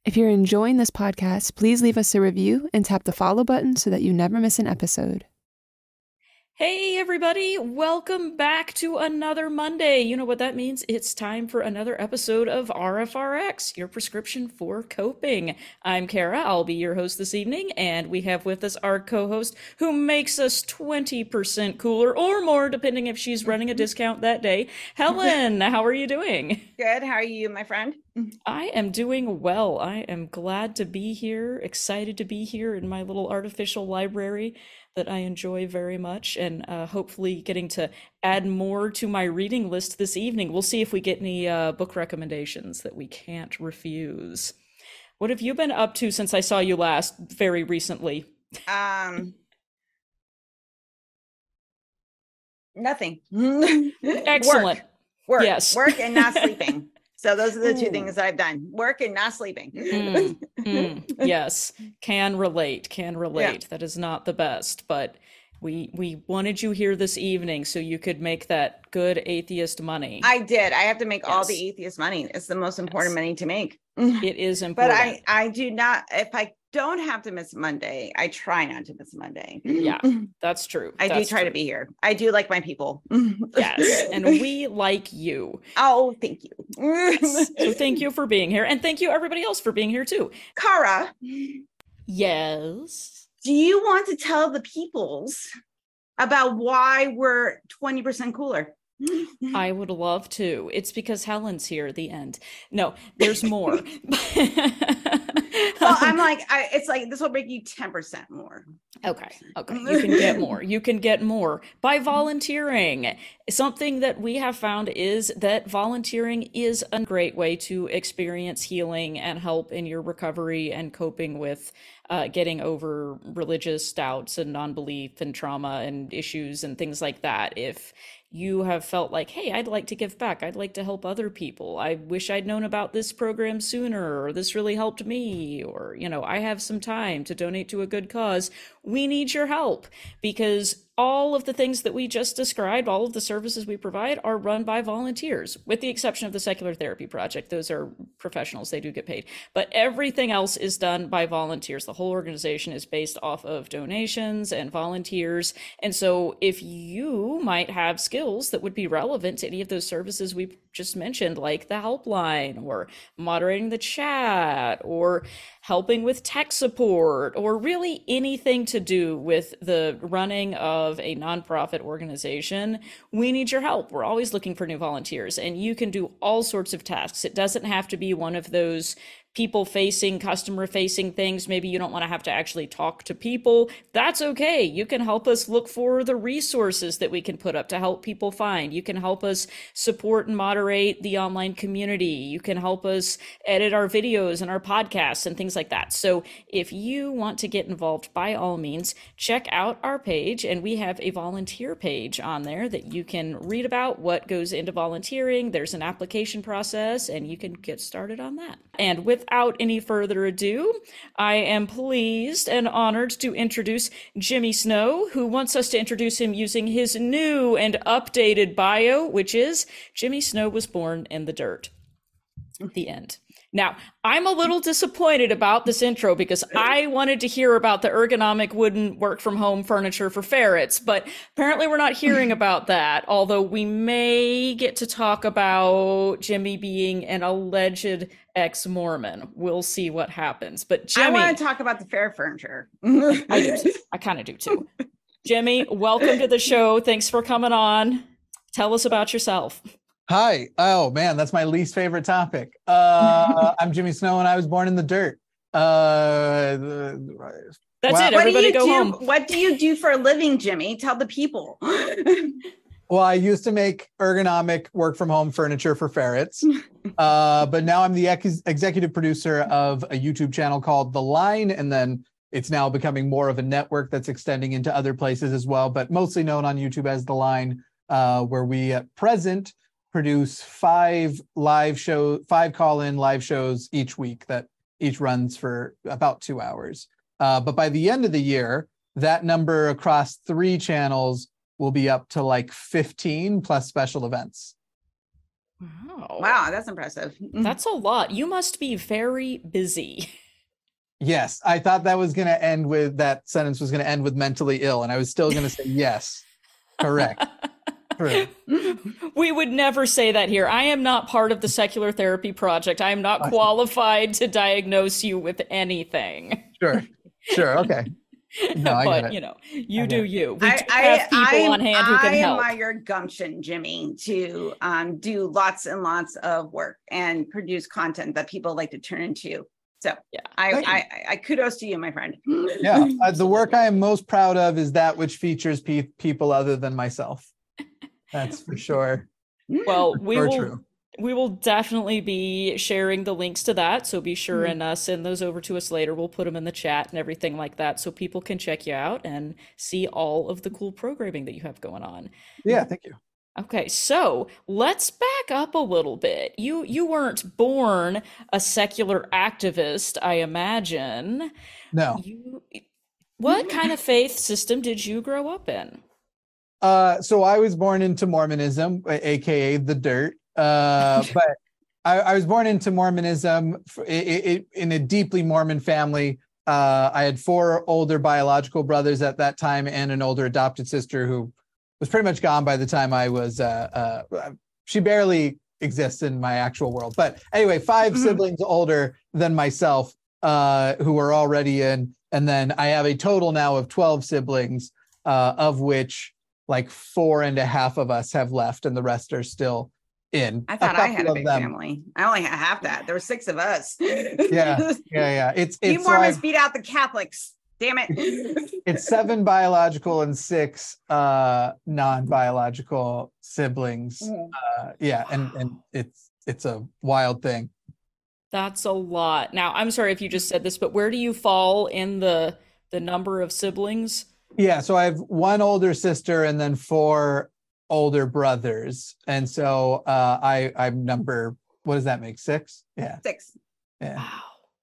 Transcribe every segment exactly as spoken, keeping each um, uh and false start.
If you're enjoying this podcast, please leave us a review and tap the follow button so that you never miss an episode. Hey everybody, welcome back to another Monday. You know what that means? It's time for another episode of R F R X, your prescription for coping. I'm Kara, I'll be your host this evening, and we have with us our co-host who makes us twenty percent cooler or more, depending if she's running a discount that day. Helen, how are you doing? Good, how are you, my friend? I am doing well. I am glad to be here, excited to be here in my little artificial library that I enjoy very much, and uh, hopefully getting to add more to my reading list this evening. We'll see if we get any uh, book recommendations that we can't refuse. What have you been up to since I saw you last very recently? Um, nothing. Excellent. Work, work, yes. Work and not sleeping. So those are the two Ooh. things that I've done. Work and not sleeping. mm, mm, yes, can relate, can relate. Yeah. That is not the best, but we we wanted you here this evening so you could make that good atheist money. I did. I have to make yes. all the atheist money. It's the most important yes. money to make. It is important. But I, I do not, if I don't have to miss Monday, I try not to miss Monday. Yeah, that's true. I that's do try true. to be here. I do like my people. Yes, and we like you. Oh, thank you. Yes. So thank you for being here, and thank you everybody else for being here too. Kara. Yes? Do you want to tell the peoples about why we're twenty percent cooler? I would love to. It's because Helen's here at the end. No, there's more. Well, I'm like, I, it's like, this will make you ten percent more. Okay. Okay. You can get more. You can get more by volunteering. Something that we have found is that volunteering is a great way to experience healing and help in your recovery and coping with uh, getting over religious doubts and non-belief and trauma and issues and things like that. If you have felt like, hey, I'd like to give back, I'd like to help other people, I wish I'd known about this program sooner, or this really helped me, or, you know, I have some time to donate to a good cause, we need your help, because all of the things that we just described, all of the services we provide are run by volunteers, with the exception of the Secular Therapy Project. Those are professionals, they do get paid. But everything else is done by volunteers. The whole organization is based off of donations and volunteers. And so if you might have skills that would be relevant to any of those services we just mentioned, like the helpline, or moderating the chat, or helping with tech support, or really anything to do with the running of a nonprofit organization, we need your help. We're always looking for new volunteers, and you can do all sorts of tasks. It doesn't have to be one of those people facing, customer facing things. Maybe you don't want to have to actually talk to people. That's okay. You can help us look for the resources that we can put up to help people find. You can help us support and moderate the online community. You can help us edit our videos and our podcasts and things like that. So if you want to get involved, by all means, check out our page, and we have a volunteer page on there that you can read about what goes into volunteering. There's an application process, and you can get started on that. And with Without any further ado, I am pleased and honored to introduce Jimmy Snow, who wants us to introduce him using his new and updated bio, which is Jimmy Snow was born in the dirt. The end. Now, I'm a little disappointed about this intro because I wanted to hear about the ergonomic wooden work from home furniture for ferrets, but apparently we're not hearing about that, although we may get to talk about Jimmy being an alleged ex-Mormon. We'll see what happens. But Jimmy, I want to talk about the fair furniture. I do too. I kind of do too. Jimmy, welcome to the show. Thanks for coming on. Tell us about yourself. Hi. Oh man, that's my least favorite topic. Uh, I'm Jimmy Snow, and I was born in the dirt. Uh, the, that's wow. it. Everybody go do, home. What do you do for a living, Jimmy? Tell the people. Well, I used to make ergonomic work from home furniture for ferrets, uh, but now I'm the ex- executive producer of a YouTube channel called The Line, and then it's now becoming more of a network that's extending into other places as well, but mostly known on YouTube as The Line, uh, where we at present produce five live show, five call-in live shows each week that each runs for about two hours. Uh, but by the end of the year, that number across three channels will be up to like fifteen plus special events. Wow. Wow, that's impressive. That's a lot. You must be very busy. Yes, I thought that was going to end with that sentence was going to end with mentally ill, and I was still going to say yes. Correct. True. We would never say that here. I am not part of the Secular Therapy Project. I am not qualified to diagnose you with anything. Sure. Sure. Okay. No, I but get it. you know, you I do get it. you. We I, do I, have people I, on hand who can I help. admire your gumption, Jimmy, to um, do lots and lots of work and produce content that people like to turn to. So Yeah. I, Thank you. I, I kudos to you, my friend. Yeah, uh, the work I am most proud of is that which features pe- people other than myself. That's for sure. Well, we For will true. we will definitely be sharing the links to that, so be sure Mhm. and uh, send those over to us later. We'll put them in the chat and everything like that, so people can check you out and see all of the cool programming that you have going on. Yeah, thank you. Okay, so let's back up a little bit. You you weren't born a secular activist, I imagine. No. You, what kind of faith system did you grow up in? Uh, so I was born into Mormonism, a- aka the dirt. Uh, but I, I was born into Mormonism f- i- i- i- in a deeply Mormon family. Uh, I had four older biological brothers at that time and an older adopted sister who was pretty much gone by the time I was. Uh, uh, she barely exists in my actual world. But anyway, five Mhm. siblings older than myself uh, who were already in. And then I have a total now of twelve siblings, uh, of which like four and a half of us have left and the rest are still in. I thought I had couple a of big them- family. I only had half that. There were six of us. Yeah, yeah, yeah. It's You it's so Mormons I've- beat out the Catholics. Damn it. it's seven biological and six uh non-biological siblings. Mhm. Uh yeah, and and it's it's a wild thing. That's a lot. Now, I'm sorry if you just said this, but where do you fall in the the number of siblings? Yeah, so I have one older sister and then four older brothers. And so uh I I'm number, what does that make? Six? Yeah. Six. Yeah. Wow.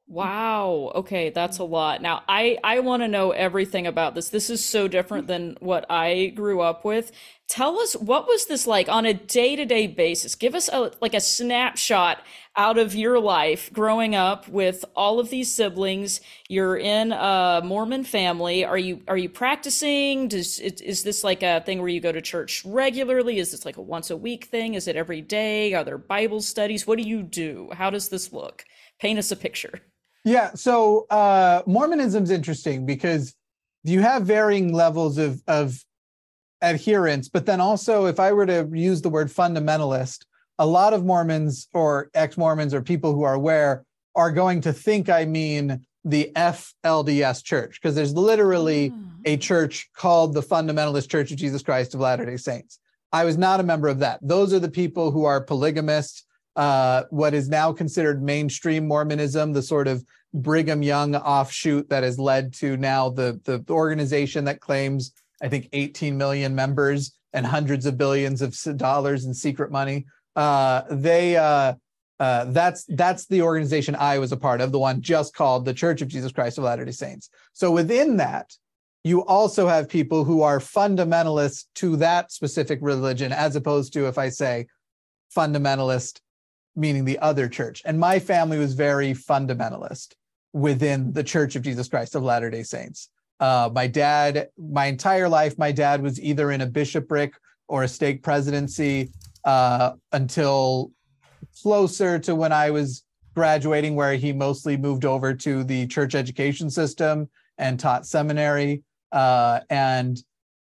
Wow. Okay, that's a lot. Now, I I want to know everything about this. This is so different than what I grew up with. Tell us, what was this like on a day-to-day basis? Give us a like a snapshot out of your life growing up with all of these siblings. You're in a Mormon family. Are you are you practicing? Does is, is this like a thing where you go to church regularly? Is this like a once a week thing? Is it every day? Are there Bible studies? What do you do? How does this look? Paint us a picture. Yeah, so uh, Mormonism's interesting because you have varying levels of of adherence, but then also, if I were to use the word fundamentalist, a lot of Mormons or ex-Mormons or people who are aware are going to think I mean the F L D S church, because there's literally a church called the Fundamentalist Church of Jesus Christ of Latter-day Saints. I was not a member of that. Those are the people who are polygamists, uh, what is now considered mainstream Mormonism, the sort of Brigham Young offshoot that has led to now the, the organization that claims, I think, eighteen million members and hundreds of billions of dollars in secret money. Uh, they uh, uh, that's that's the organization I was a part of, the one just called the Church of Jesus Christ of Latter-day Saints. So within that, you also have people who are fundamentalists to that specific religion, as opposed to, if I say fundamentalist, meaning the other church. And my family was very fundamentalist within the Church of Jesus Christ of Latter-day Saints. Uh, my dad, my entire life, my dad was either in a bishopric or a stake presidency uh, until closer to when I was graduating, where he mostly moved over to the church education system and taught seminary. Uh, and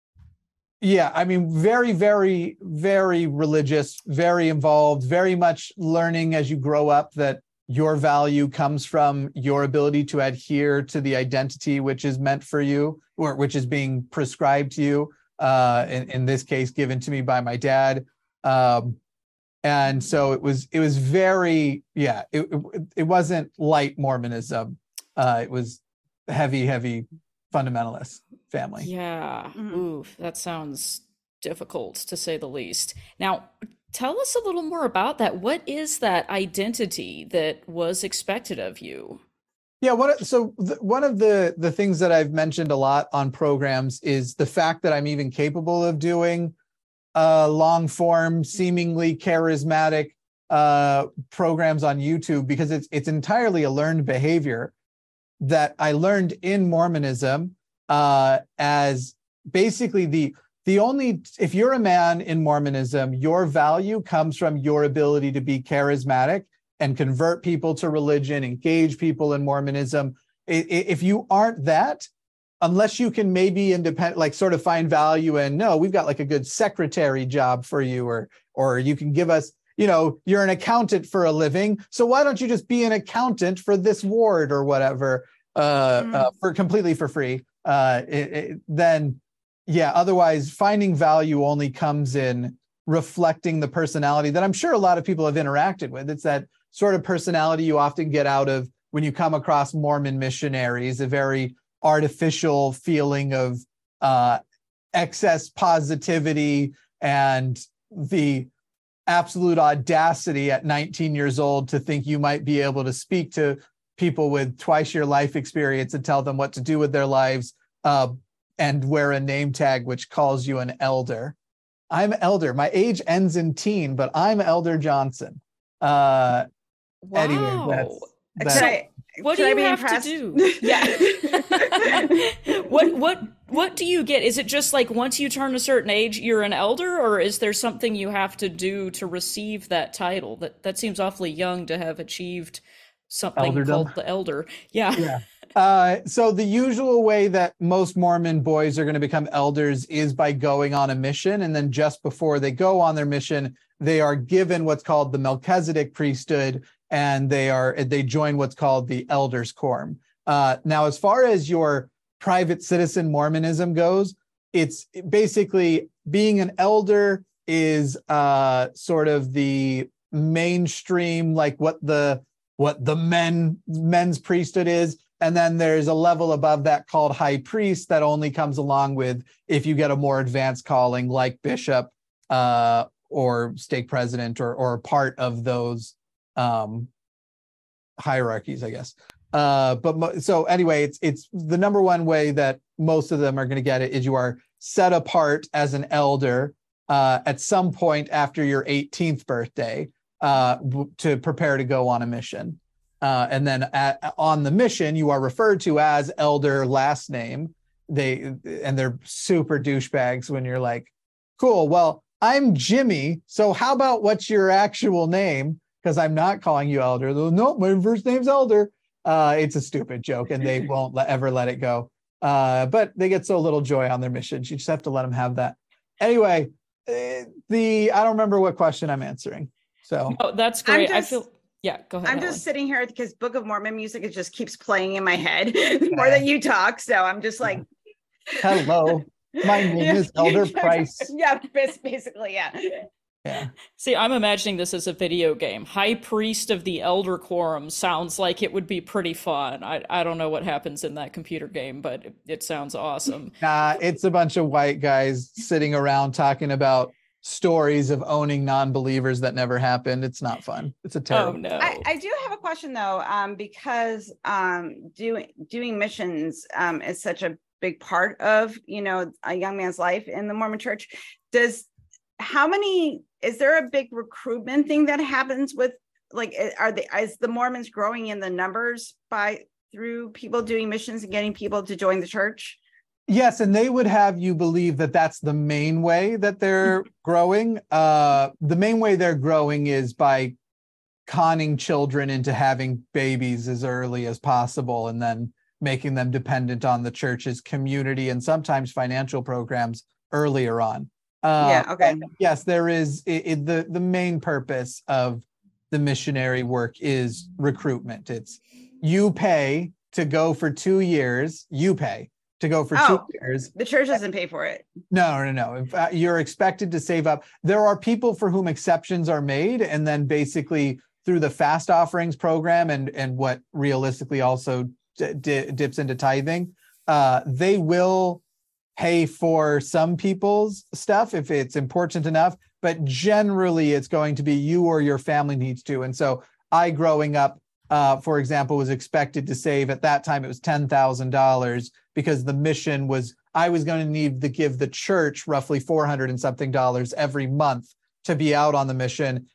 yeah, I mean, very, very, very religious, very involved, very much learning as you grow up that your value comes from your ability to adhere to the identity which is meant for you, or which is being prescribed to you, uh, in, in this case, given to me by my dad. Um, and so it was, it was very, yeah, it, it, it wasn't light Mormonism. Uh, it was heavy, heavy fundamentalist family. Yeah. Mhm. Ooh, that sounds difficult to say the least. Now, tell us a little more about that. What is that identity that was expected of you? Yeah, what so th- one of the the things that I've mentioned a lot on programs is the fact that I'm even capable of doing uh long form, seemingly charismatic uh, programs on YouTube because it's it's entirely a learned behavior that I learned in Mormonism uh, as basically the the only, if you're a man in Mormonism, your value comes from your ability to be charismatic and convert people to religion, engage people in Mormonism. If you aren't that, unless you can maybe independent, like sort of find value in, no, we've got like a good secretary job for you, or or you can give us, you know, you're an accountant for a living, so why don't you just be an accountant for this ward or whatever, uh, mm. uh, for completely for free? Uh, it, it, then, yeah. Otherwise, finding value only comes in reflecting the personality that I'm sure a lot of people have interacted with. It's that sort of personality you often get out of when you come across Mormon missionaries, a very artificial feeling of uh, excess positivity and the absolute audacity at nineteen years old to think you might be able to speak to people with twice your life experience and tell them what to do with their lives, uh, and wear a name tag which calls you an elder. I'm elder. My age ends in teen, but I'm Elder Johnson. Uh, wow. Anyway, that's, that's I, what do you have impressed? to do? Yeah. what what what do you get? Is it just like once you turn a certain age, you're an elder, or is there something you have to do to receive that title? That that seems awfully young to have achieved something Elderdom. Called the elder. Yeah. Yeah. Uh, so the usual way that most Mormon boys are going to become elders is by going on a mission. And then just before they go on their mission, they are given what's called the Melchizedek priesthood, and they are they join what's called the Elders Quorum. Uh, now, as far as your private citizen Mormonism goes, it's basically being an elder is uh, sort of the mainstream, like what the what the men men's priesthood is. And then there's a level above that called high priest that only comes along with if you get a more advanced calling like bishop uh, or stake president or or part of those um, hierarchies, I guess. Uh, but mo- so anyway, it's it's the number one way that most of them are going to get it is you are set apart as an elder uh, at some point after your eighteenth birthday uh, w- to prepare to go on a mission. Uh, and then at, on the mission, you are referred to as elder last name. They and they're super douchebags when you're like, cool, well, I'm Jimmy. So how about what's your actual name? Because I'm not calling you elder. They'll, no, my first name's Elder. Uh, it's a stupid joke and they won't let, ever let it go. Uh, but they get so little joy on their missions. You just have to let them have that. Anyway, the I don't remember what question I'm answering. So oh, that's great. Just, I feel yeah, go ahead. I'm Helen. just sitting here because Book of Mormon music, it just keeps playing in my head more than you talk. So I'm just like, hello, my name yeah. is Elder Price. Yeah, basically, yeah. Yeah. See, I'm imagining this as a video game. High Priest of the Elder Quorum sounds like it would be pretty fun. I I don't know what happens in that computer game, but it, it sounds awesome. Uh, it's a bunch of white guys sitting around talking about stories of owning non-believers that never happened. It's not fun. It's a terrible. Oh, no. I, I do have a question though, um, because um, doing doing missions um, is such a big part of, you know, a young man's life in the Mormon Church. Does how many is there a big recruitment thing that happens with, like, are the is the Mormons growing in the numbers by through people doing missions and getting people to join the church? Yes, and they would have you believe that that's the main way that they're growing. Uh, the main way they're growing is by conning children into having babies as early as possible and then making them dependent on the church's community and sometimes financial programs earlier on. Uh, yeah, okay. Yes, there is it, it, the, the main purpose of the missionary work is recruitment. It's you pay to go for two years, you pay. to go for oh, two years. The church doesn't pay for it. No, no, no. In fact, you're expected to save up. There are people for whom exceptions are made, and then basically through the fast offerings program and, and what realistically also d- d- dips into tithing, uh, they will pay for some people's stuff if it's important enough, but generally it's going to be you or your family needs to. And so I, growing up, uh, for example, was expected to save, at that time it was ten thousand dollars, because the mission was, I was going to need to give the church roughly four hundred and something dollars every month to be out on the mission.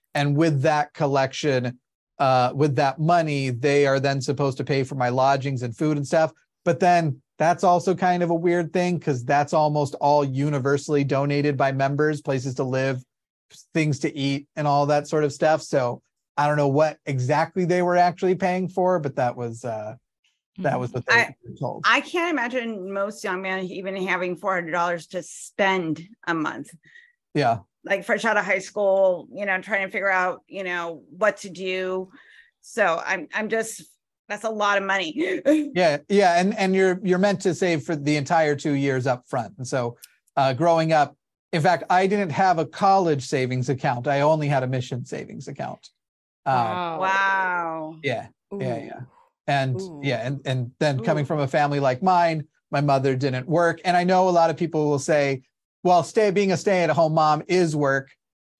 And with that collection, uh, with that money, they are then supposed to pay for my lodgings and food and stuff. But then that's also kind of a weird thing because that's almost all universally donated by members, places to live, things to eat, and all that sort of stuff. So I don't know what exactly they were actually paying for, but that was uh, that was what they I, were told. I can't imagine most young men even having four hundred dollars to spend a month. Yeah. Like fresh out of high school, you know, trying to figure out, you know, what to do. So I'm, I'm just, that's a lot of money. yeah. Yeah. And, and you're, you're meant to save for the entire two years up front. And so uh, growing up, in fact, I didn't have a college savings account. I only had a mission savings account. Uh, Wow. Wow. yeah. Ooh. Yeah. Yeah. And Ooh. yeah. And, and then Ooh. coming from a family like mine, my mother didn't work. And I know a lot of people will say, well, stay being a stay-at-home mom is work.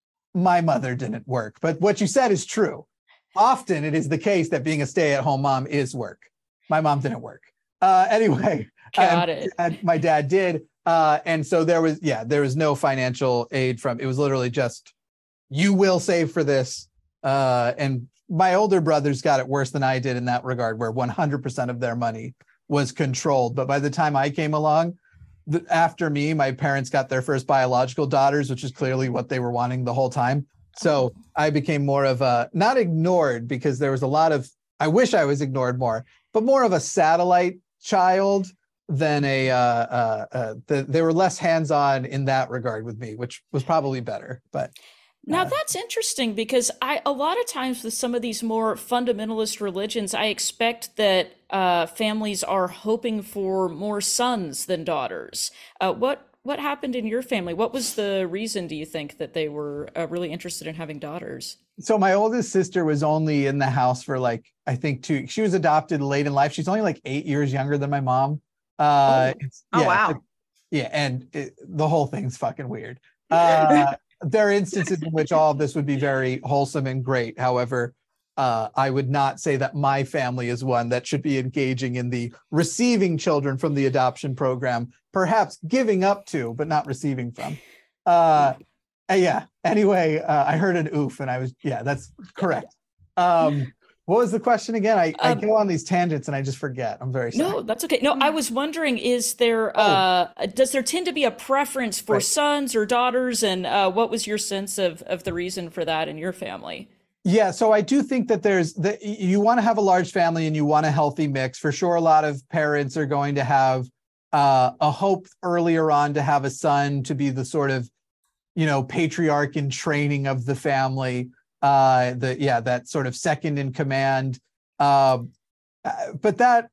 My mother didn't work. But what you said is true. Often it is the case that being a stay-at-home mom is work. My mom didn't work. Uh, anyway, Got um, it. and my dad did. Uh, and so there was, yeah, there was no financial aid from, it was literally just, you will save for this. Uh, and my older brothers got it worse than I did in that regard, where one hundred percent of their money was controlled. But by the time I came along, the, after me, my parents got their first biological daughters, which is clearly what they were wanting the whole time. So I became more of a, not ignored, because there was a lot of, I wish I was ignored more, but more of a satellite child than a, uh, uh, uh, the, they were less hands-on in that regard with me, which was probably better. But Now uh, that's interesting, because I a lot of times with some of these more fundamentalist religions, I expect that uh, families are hoping for more sons than daughters. Uh, what what happened in your family? What was the reason, do you think, that they were uh, really interested in having daughters? so my oldest sister was only in the house for like, I think two, she was adopted late in life. She's only like eight years younger than my mom. Uh, Oh. it's, Oh, yeah, wow. it- yeah. And it, the whole thing's fucking weird. Uh, there are instances in which all of this would be very wholesome and great. However, uh, I would not say that my family is one that should be engaging in the receiving children from the adoption program, perhaps giving up to, but not receiving from. Uh, uh, yeah. Anyway, uh, I heard an oof and I was, yeah, that's correct. Um, what was the question again? I, I Um, go on these tangents and I just forget. I'm very sorry. No, that's okay. No, I was wondering, is there, Oh. uh, does there tend to be a preference for Right. sons or daughters? And uh, what was your sense of, of the reason for that in your family? Yeah, so I do think that there's that you want to have a large family and you want a healthy mix. For sure, a lot of parents are going to have uh, a hope earlier on to have a son to be the sort of, you know, patriarch in training of the family. Uh, the yeah, that sort of second in command. Um, uh, but that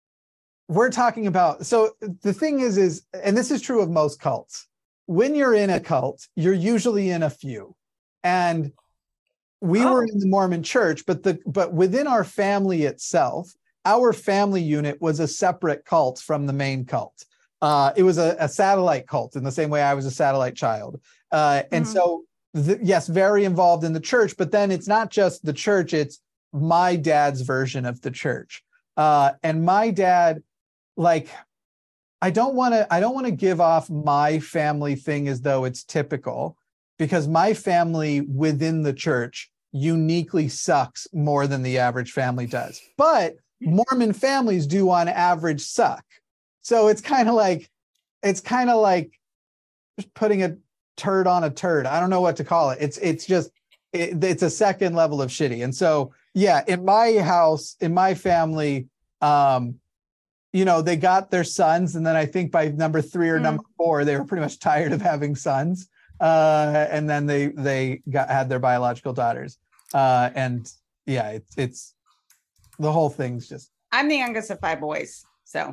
we're talking about. So the thing is, is and this is true of most cults. When you're in a cult, you're usually in a few, and we Oh. were in the Mormon church, but the but within our family itself, our family unit was a separate cult from the main cult. Uh, it was a, a satellite cult in the same way I was a satellite child. Uh, and Mhm. so, the, yes, very involved in the church, but then it's not just the church, it's my dad's version of the church. Uh, and my dad, like, I don't want to, I don't want to give off my family thing as though it's typical, because my family within the church uniquely sucks more than the average family does. But Mormon families do on average suck. So it's kind of like, it's kind of like just putting a turd on a turd. I don't know what to call it. It's, it's just, it, it's a second level of shitty. And so, yeah, in my house, in my family, um, you know, they got their sons. And then I think by number three or Mm. number four, they were pretty much tired of having sons. Uh, and then they, they got, had their biological daughters. Uh, and yeah, it's, it's, the whole thing's just, I'm the youngest of five boys, so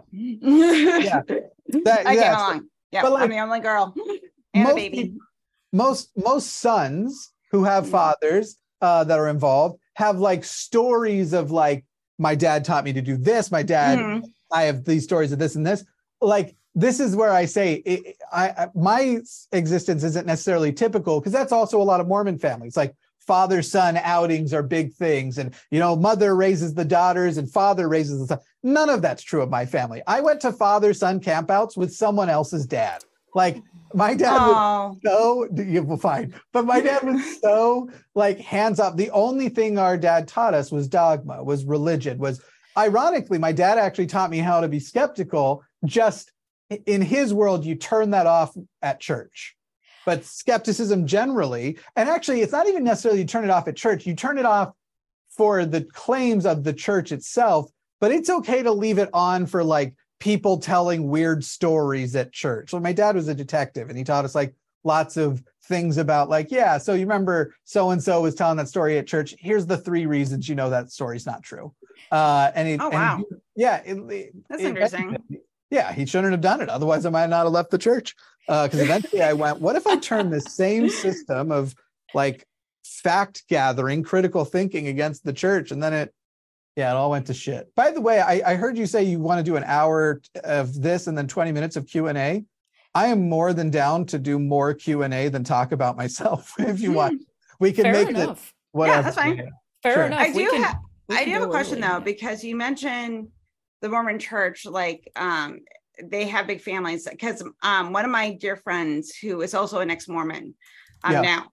yeah, that, I came yeah, along. Yeah, but, like, I'm the only girl and a most baby. peop- most most sons who have Mhm. fathers uh, that are involved have like stories of like, my dad taught me to do this. My dad, Mhm. I have these stories of this and this. Like, this is where I say it, I, I my existence isn't necessarily typical, because that's also a lot of Mormon families. Like, father-son outings are big things, and you know, mother raises the daughters and father raises the son. None of that's true of my family. I went to father-son campouts with someone else's dad. Like my dad Oh. was so, yeah, well, fine, but my dad was so like hands up. The only thing our dad taught us was dogma, was religion, was ironically, my dad actually taught me how to be skeptical. Just in his world, you turn that off at church. But skepticism generally, and actually, it's not even necessarily you turn it off at church, you turn it off for the claims of the church itself, but it's okay to leave it on for like people telling weird stories at church. So my dad was a detective and he taught us like lots of things about like, yeah, so you remember so-and-so was telling that story at church. Here's the three reasons you know that story's not true. Uh, and it, Oh, wow. and he, yeah. It, it, That's it, interesting. Yeah, he shouldn't have done it. Otherwise, I might not have left the church. Because uh, eventually I went, what if I turn the same system of like fact gathering, critical thinking against the church? And then it, yeah, it all went to shit. By the way, I, I heard you say you want to do an hour of this and then twenty minutes of Q and A. I am more than down to do more Q and A than talk about myself. If you want, we can Fair make enough. it whatever. Yeah, that's fine. Fair Sure. enough. I We do can- have we I can do have a go question early. though, because you mentioned the Mormon church, like um they have big families. Because um one of my dear friends who is also an ex-Mormon um Yeah. now,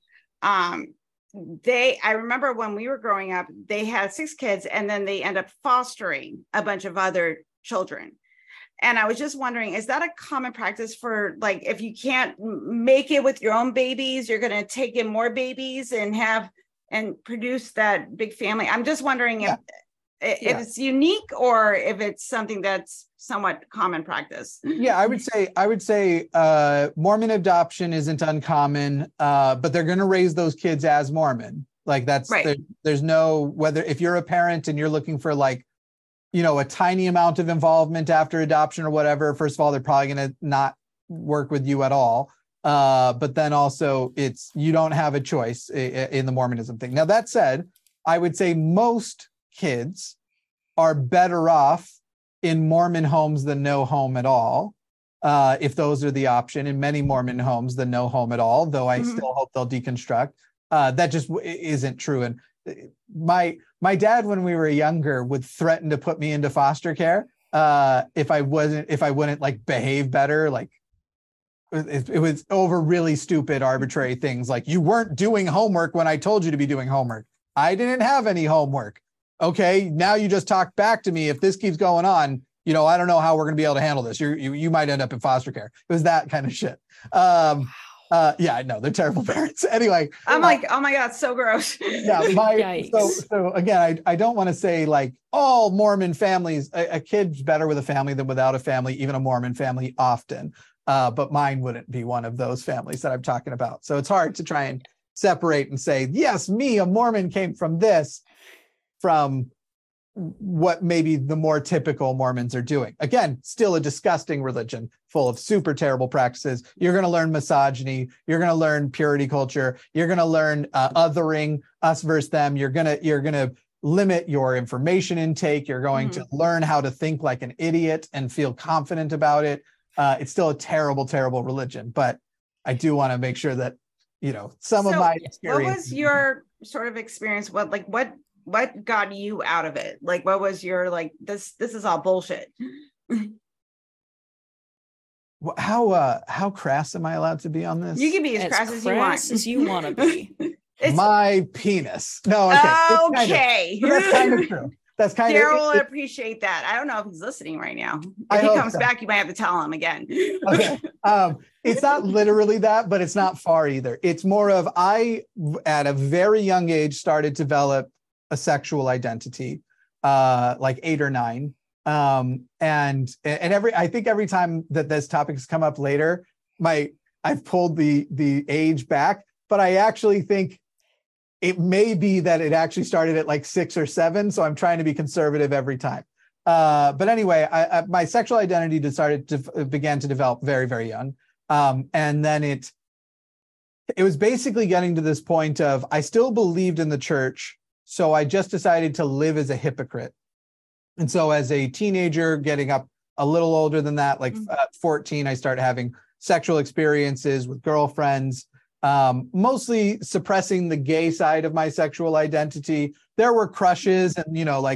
um they I remember when we were growing up, they had six kids and then they end up fostering a bunch of other children. And I was just wondering, is that a common practice for like, if you can't m- make it with your own babies, you're going to take in more babies and have and produce that big family? I'm just wondering Yeah. if, if Yeah. it's unique or if it's something that's somewhat common practice. Yeah, I would say I would say uh, Mormon adoption isn't uncommon, uh, but they're going to raise those kids as Mormon. Like that's Right. there, there's no whether if you're a parent and you're looking for like, you know, a tiny amount of involvement after adoption or whatever. First of all, they're probably going to not work with you at all. Uh, but then also, it's you don't have a choice in, in the Mormonism thing. Now that said, I would say most kids are better off in Mormon homes than no home at all, uh, if those are the option. In many Mormon homes than no home at all, though I Mhm. still hope they'll deconstruct. Uh, that just w- isn't true. And my my dad, when we were younger, would threaten to put me into foster care uh, if I wasn't if I wouldn't like behave better. Like it, it was over really stupid, arbitrary things. Like you weren't doing homework when I told you to be doing homework. I didn't have any homework. Okay, now you just talk back to me. If this keeps going on, you know, I don't know how we're going to be able to handle this. You're, you you might end up in foster care. It was that kind of shit. Um, uh, yeah, I know they're terrible parents. Anyway, I'm uh, like, oh my God, so gross. yeah, my so Yikes. so again, I I don't want to say like all Mormon families. A, a kid's better with a family than without a family, even a Mormon family often. Uh, but mine wouldn't be one of those families that I'm talking about. So it's hard to try and separate and say, yes, me, a Mormon, came from this, from what maybe the more typical Mormons are doing. Again, still a disgusting religion full of super terrible practices. You're going to learn misogyny. You're going to learn purity culture. You're going to learn uh, othering, us versus them. You're going to you're going to limit your information intake. You're going Mhm. to learn how to think like an idiot and feel confident about it. Uh, it's still a terrible, terrible religion. But I do want to make sure that, you know, some of So, my What experience. was your sort of experience? What like what what got you out of it? Like what was your like this this is all bullshit? Wh- How uh how crass am I allowed to be on this? You can be as, As crass as you crass want. as you want to be. It's My penis. No, okay. It's kind of- okay. but that's kind of true. That's kind of Daryl it- will it- appreciate that. I don't know if he's listening right now. If I he hope comes so. back, you might have to tell him again. okay. Um, it's not literally that, but it's not far either. It's more of I, at a very young age, started to develop a sexual identity, uh, like eight or nine. Um, and and every I think every time that this topic has come up later, my I've pulled the the age back, but I actually think it may be that it actually started at like six or seven. So I'm trying to be conservative every time. Uh, but anyway, I, I, my sexual identity decided to began to develop very, very young. Um, and then it, it was basically getting to this point of, I still believed in the church. So I just decided to live as a hypocrite. And so as a teenager, getting up a little older than that, like uh, fourteen, I started having sexual experiences with girlfriends, um, mostly suppressing the gay side of my sexual identity. There were crushes and, you know, like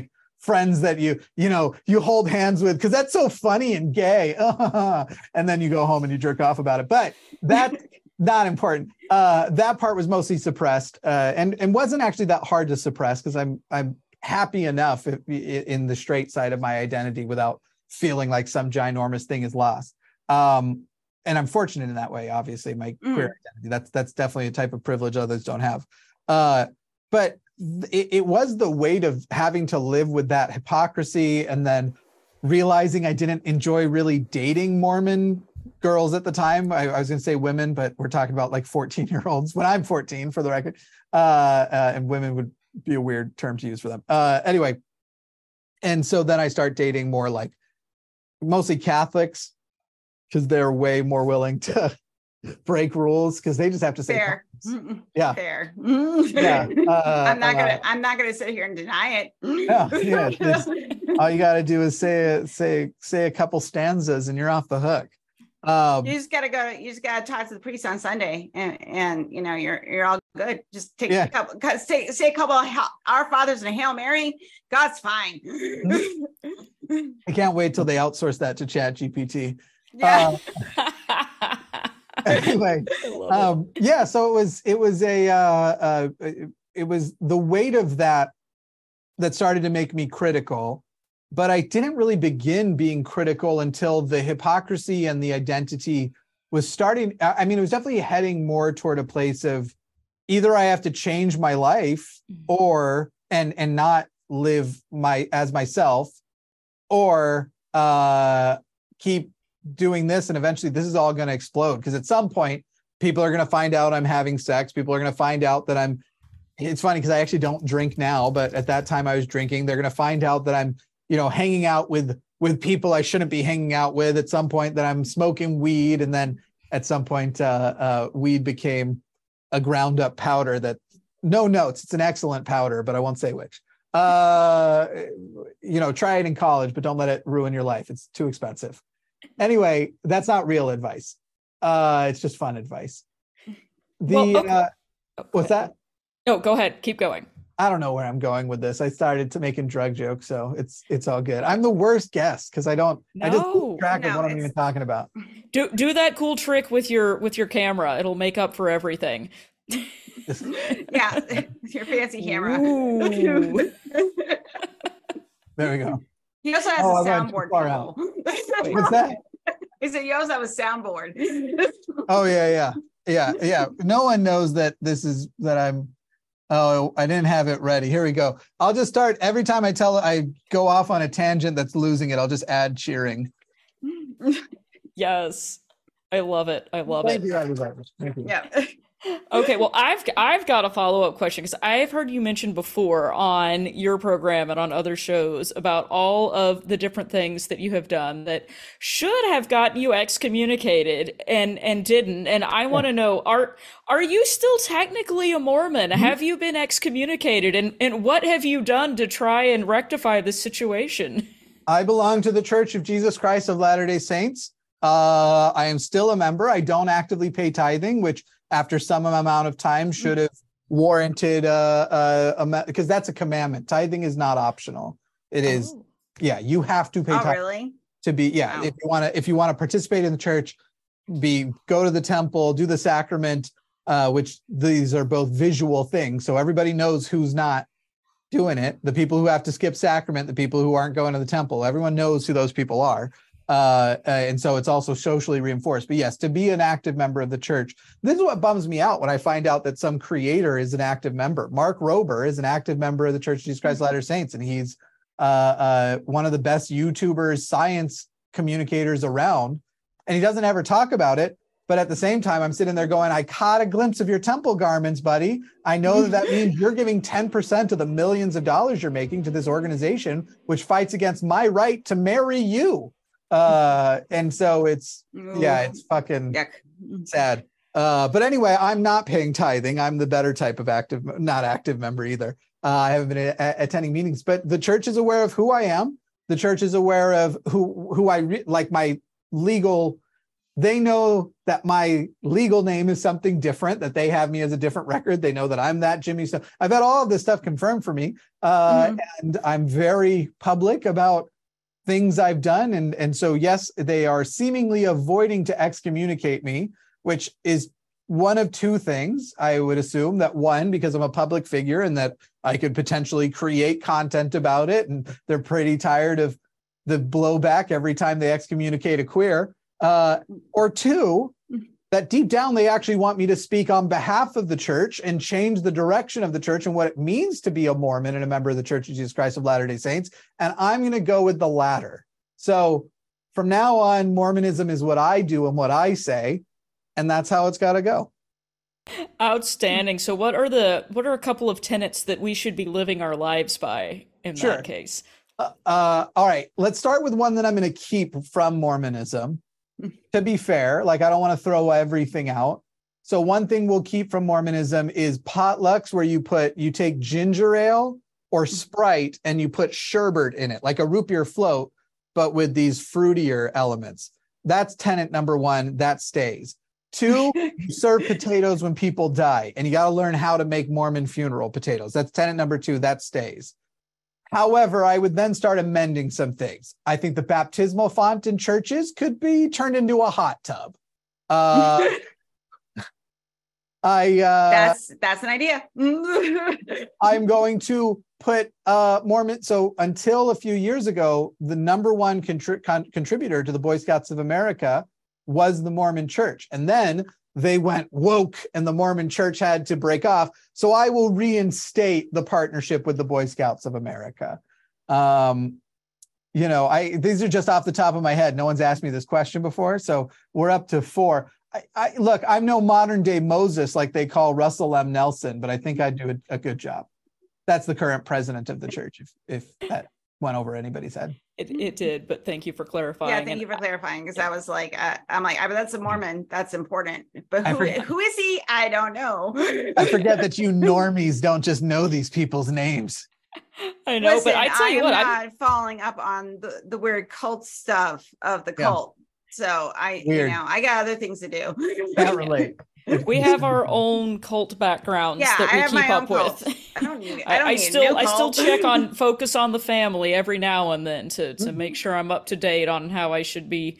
friends that you, you know, you hold hands with because that's so funny and gay. And then you go home and you jerk off about it. But that's not important. Uh, that part was mostly suppressed uh, and, and wasn't actually that hard to suppress because I'm, I'm happy enough if, in the straight side of my identity without feeling like some ginormous thing is lost. Um, and I'm fortunate in that way, obviously, my mm. queer identity. That's, that's definitely a type of privilege others don't have. Uh, but it, it was the weight of having to live with that hypocrisy and then realizing I didn't enjoy really dating Mormon girls at the time. I, I was going to say women, but we're talking about like fourteen year olds when I'm fourteen for the record. Uh, uh, and women would be a weird term to use for them. Uh, anyway. And so then I start dating more like mostly Catholics because they're way more willing to break rules because they just have to say fair. Yeah. Fair. Yeah. Uh, I'm not gonna uh, I'm not gonna sit here and deny it. Yeah, yeah. It's, all you gotta do is say say say a couple stanzas and you're off the hook. Um, you just gotta go, you just gotta talk to the priest on Sunday and and you know you're you're all good. Just take yeah. a couple say, say a couple of Our Fathers and a Hail Mary, God's fine. I can't wait till they outsource that to Chat G P T. Yeah. Uh, anyway, um, yeah, so it was it was a uh, uh, it was the weight of that that started to make me critical, but I didn't really begin being critical until the hypocrisy and the identity was starting. I mean, it was definitely heading more toward a place of either I have to change my life or and and not live my as myself, or uh, keep doing this, and eventually this is all going to explode because at some point people are going to find out I'm having sex. People are going to find out that I'm, it's funny because I actually don't drink now, but at that time I was drinking. They're going to find out that I'm, you know, hanging out with, with people I shouldn't be hanging out with. At some point that I'm smoking weed. And then at some point uh, uh, weed became a ground up powder that no notes. It's an excellent powder, but I won't say which. Uh, you know, try it in college, but don't let it ruin your life. It's too expensive. Anyway, that's not real advice. Uh, it's just fun advice. The well, okay. uh, oh, what's ahead. that? No, go ahead. Keep going. I don't know where I'm going with this. I started to making drug jokes, so it's it's all good. I'm the worst guest because I don't. No, I just lose track no, of what I'm even talking about. Do do that cool trick with your with your camera. It'll make up for everything. Yeah, your fancy camera. There we go. He also has oh, a soundboard. What's that? He said, "You also have a soundboard." Oh yeah, yeah, yeah, yeah. No one knows that this is that I'm. Oh, I didn't have it ready. Here we go. I'll just start every time I tell I go off on a tangent that's losing it. I'll just add cheering. Yes, I love it. I love Thank it. You, everybody. Thank you. Yeah. Okay, well, I've I've got a follow-up question because I've heard you mention before on your program and on other shows about all of the different things that you have done that should have gotten you excommunicated and and didn't. And I want to know, are are you still technically a Mormon? Mm-hmm. Have you been excommunicated? And and what have you done to try and rectify this situation? I belong to the Church of Jesus Christ of Latter-day Saints. Uh, I am still a member. I don't actively pay tithing, which after some amount of time should have warranted uh, uh, a because that's a commandment. Tithing is not optional. It is, oh. yeah, you have to pay oh, tithing really? to be, yeah. Wow. If you want to, if you want to participate in the church, be go to the temple, do the sacrament, uh, which these are both visual things. So everybody knows who's not doing it. The people who have to skip sacrament, the people who aren't going to the temple, everyone knows who those people are. Uh, uh, and so it's also socially reinforced. But yes, to be an active member of the church, this is what bums me out when I find out that some creator is an active member. Mark Rober is an active member of the Church of Jesus Christ of Latter-day Saints, and he's uh, uh, one of the best YouTubers, science communicators around. And he doesn't ever talk about it. But at the same time, I'm sitting there going, I caught a glimpse of your temple garments, buddy. I know that that means you're giving ten percent of the millions of dollars you're making to this organization, which fights against my right to marry you. Uh, and so it's, yeah, it's fucking Yuck. sad. Uh, but anyway, I'm not paying tithing. I'm the better type of active, not active member either. Uh, I haven't been a- a- attending meetings, but the church is aware of who I am. The church is aware of who, who I re- like my legal They know that my legal name is something different, that they have me as a different record. They know that I'm that Jimmy stuff. I've had all of this stuff confirmed for me. Uh, mm-hmm. And I'm very public about things I've done. And, and so, yes, they are seemingly avoiding to excommunicate me, which is one of two things. I would assume that one, because I'm a public figure and that I could potentially create content about it. And they're pretty tired of the blowback every time they excommunicate a queer. Uh, or two, that deep down, they actually want me to speak on behalf of the church and change the direction of the church and what it means to be a Mormon and a member of the Church of Jesus Christ of Latter-day Saints. And I'm going to go with the latter. So from now on, Mormonism is what I do and what I say, and that's how it's got to go. Outstanding. So what are the, what are a couple of tenets that we should be living our lives by in Sure. that case? Uh, uh, all right, let's start with one that I'm going to keep from Mormonism. To be fair, like I don't want to throw everything out. So one thing we'll keep from Mormonism is potlucks where you put, you take ginger ale or Sprite and you put sherbet in it, like a root beer float, but with these fruitier elements. That's tenet number one, that stays. Two, you serve potatoes when people die, and you got to learn how to make Mormon funeral potatoes. That's tenet number two, that stays. However, I would then start amending some things. I think the baptismal font in churches could be turned into a hot tub. Uh, I uh, that's that's an idea. I'm going to put uh, Mormon. So until a few years ago, the number one contri- con- contributor to the Boy Scouts of America was the Mormon Church, and then they went woke and the Mormon Church had to break off. So I will reinstate the partnership with the Boy Scouts of America. Um, you know, I these are just off the top of my head. No one's asked me this question before. So we're up to four. I, I look, I'm no modern day Moses like they call Russell M. Nelson, but I think I'd do a, a good job. That's the current president of the church, if if that went over anybody's head. It, it did, but thank you for clarifying. Yeah, thank and you for clarifying, because yeah. I was like, uh, I'm like, I mean, that's a Mormon. That's important. But who, forget- who is he? I don't know. I forget that you normies don't just know these people's names. I know, Listen, but I tell you am what, not I'm falling up on the, the weird cult stuff of the Yeah. cult. So I, Weird. you know, I got other things to do. Can't relate. we have our own cult backgrounds Yeah, that I we have keep my own up cult. with. I don't need. I, I don't I need still a new I still cult. check on Focus on the Family every now and then to to make sure I'm up to date on how I should be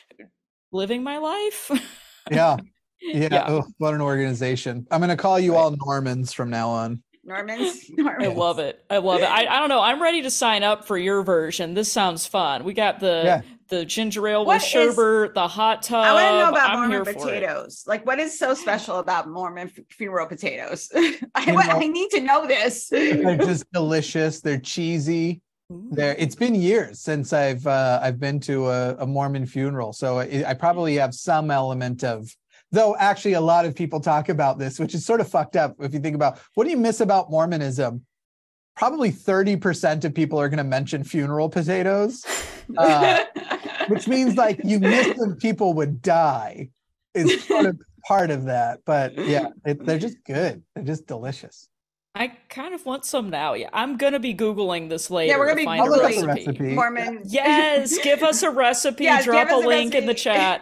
living my life. Yeah. Yeah. Yeah. Oh, what an organization. I'm going to call you all Normans from now on. Normans. I Normans. love it. I love it. I, I don't know. I'm ready to sign up for your version. This sounds fun. We got the Yeah. the ginger ale What with is- sherbet, the hot tub. I want to know about I'm Mormon here for it. potatoes. Like, what is so special about Mormon f- funeral potatoes? I, You know- I need to know this. They're just delicious. They're cheesy. There, it's been years since I've uh, I've been to a, a Mormon funeral, so I, I probably have some element of. Though actually, a lot of people talk about this, which is sort of fucked up if you think about what do you miss about Mormonism. Probably thirty percent of people are going to mention funeral potatoes, uh, which means like you miss when people would die is sort of part of that. But yeah, it, they're just good. They're just delicious. I kind of want some now. Yeah, I'm gonna be googling this later. Yeah, we're gonna to be find I'll look a up the recipe. recipe. Mormon. Yes, give us a recipe. Yes, drop give a us a link in the recipe. chat.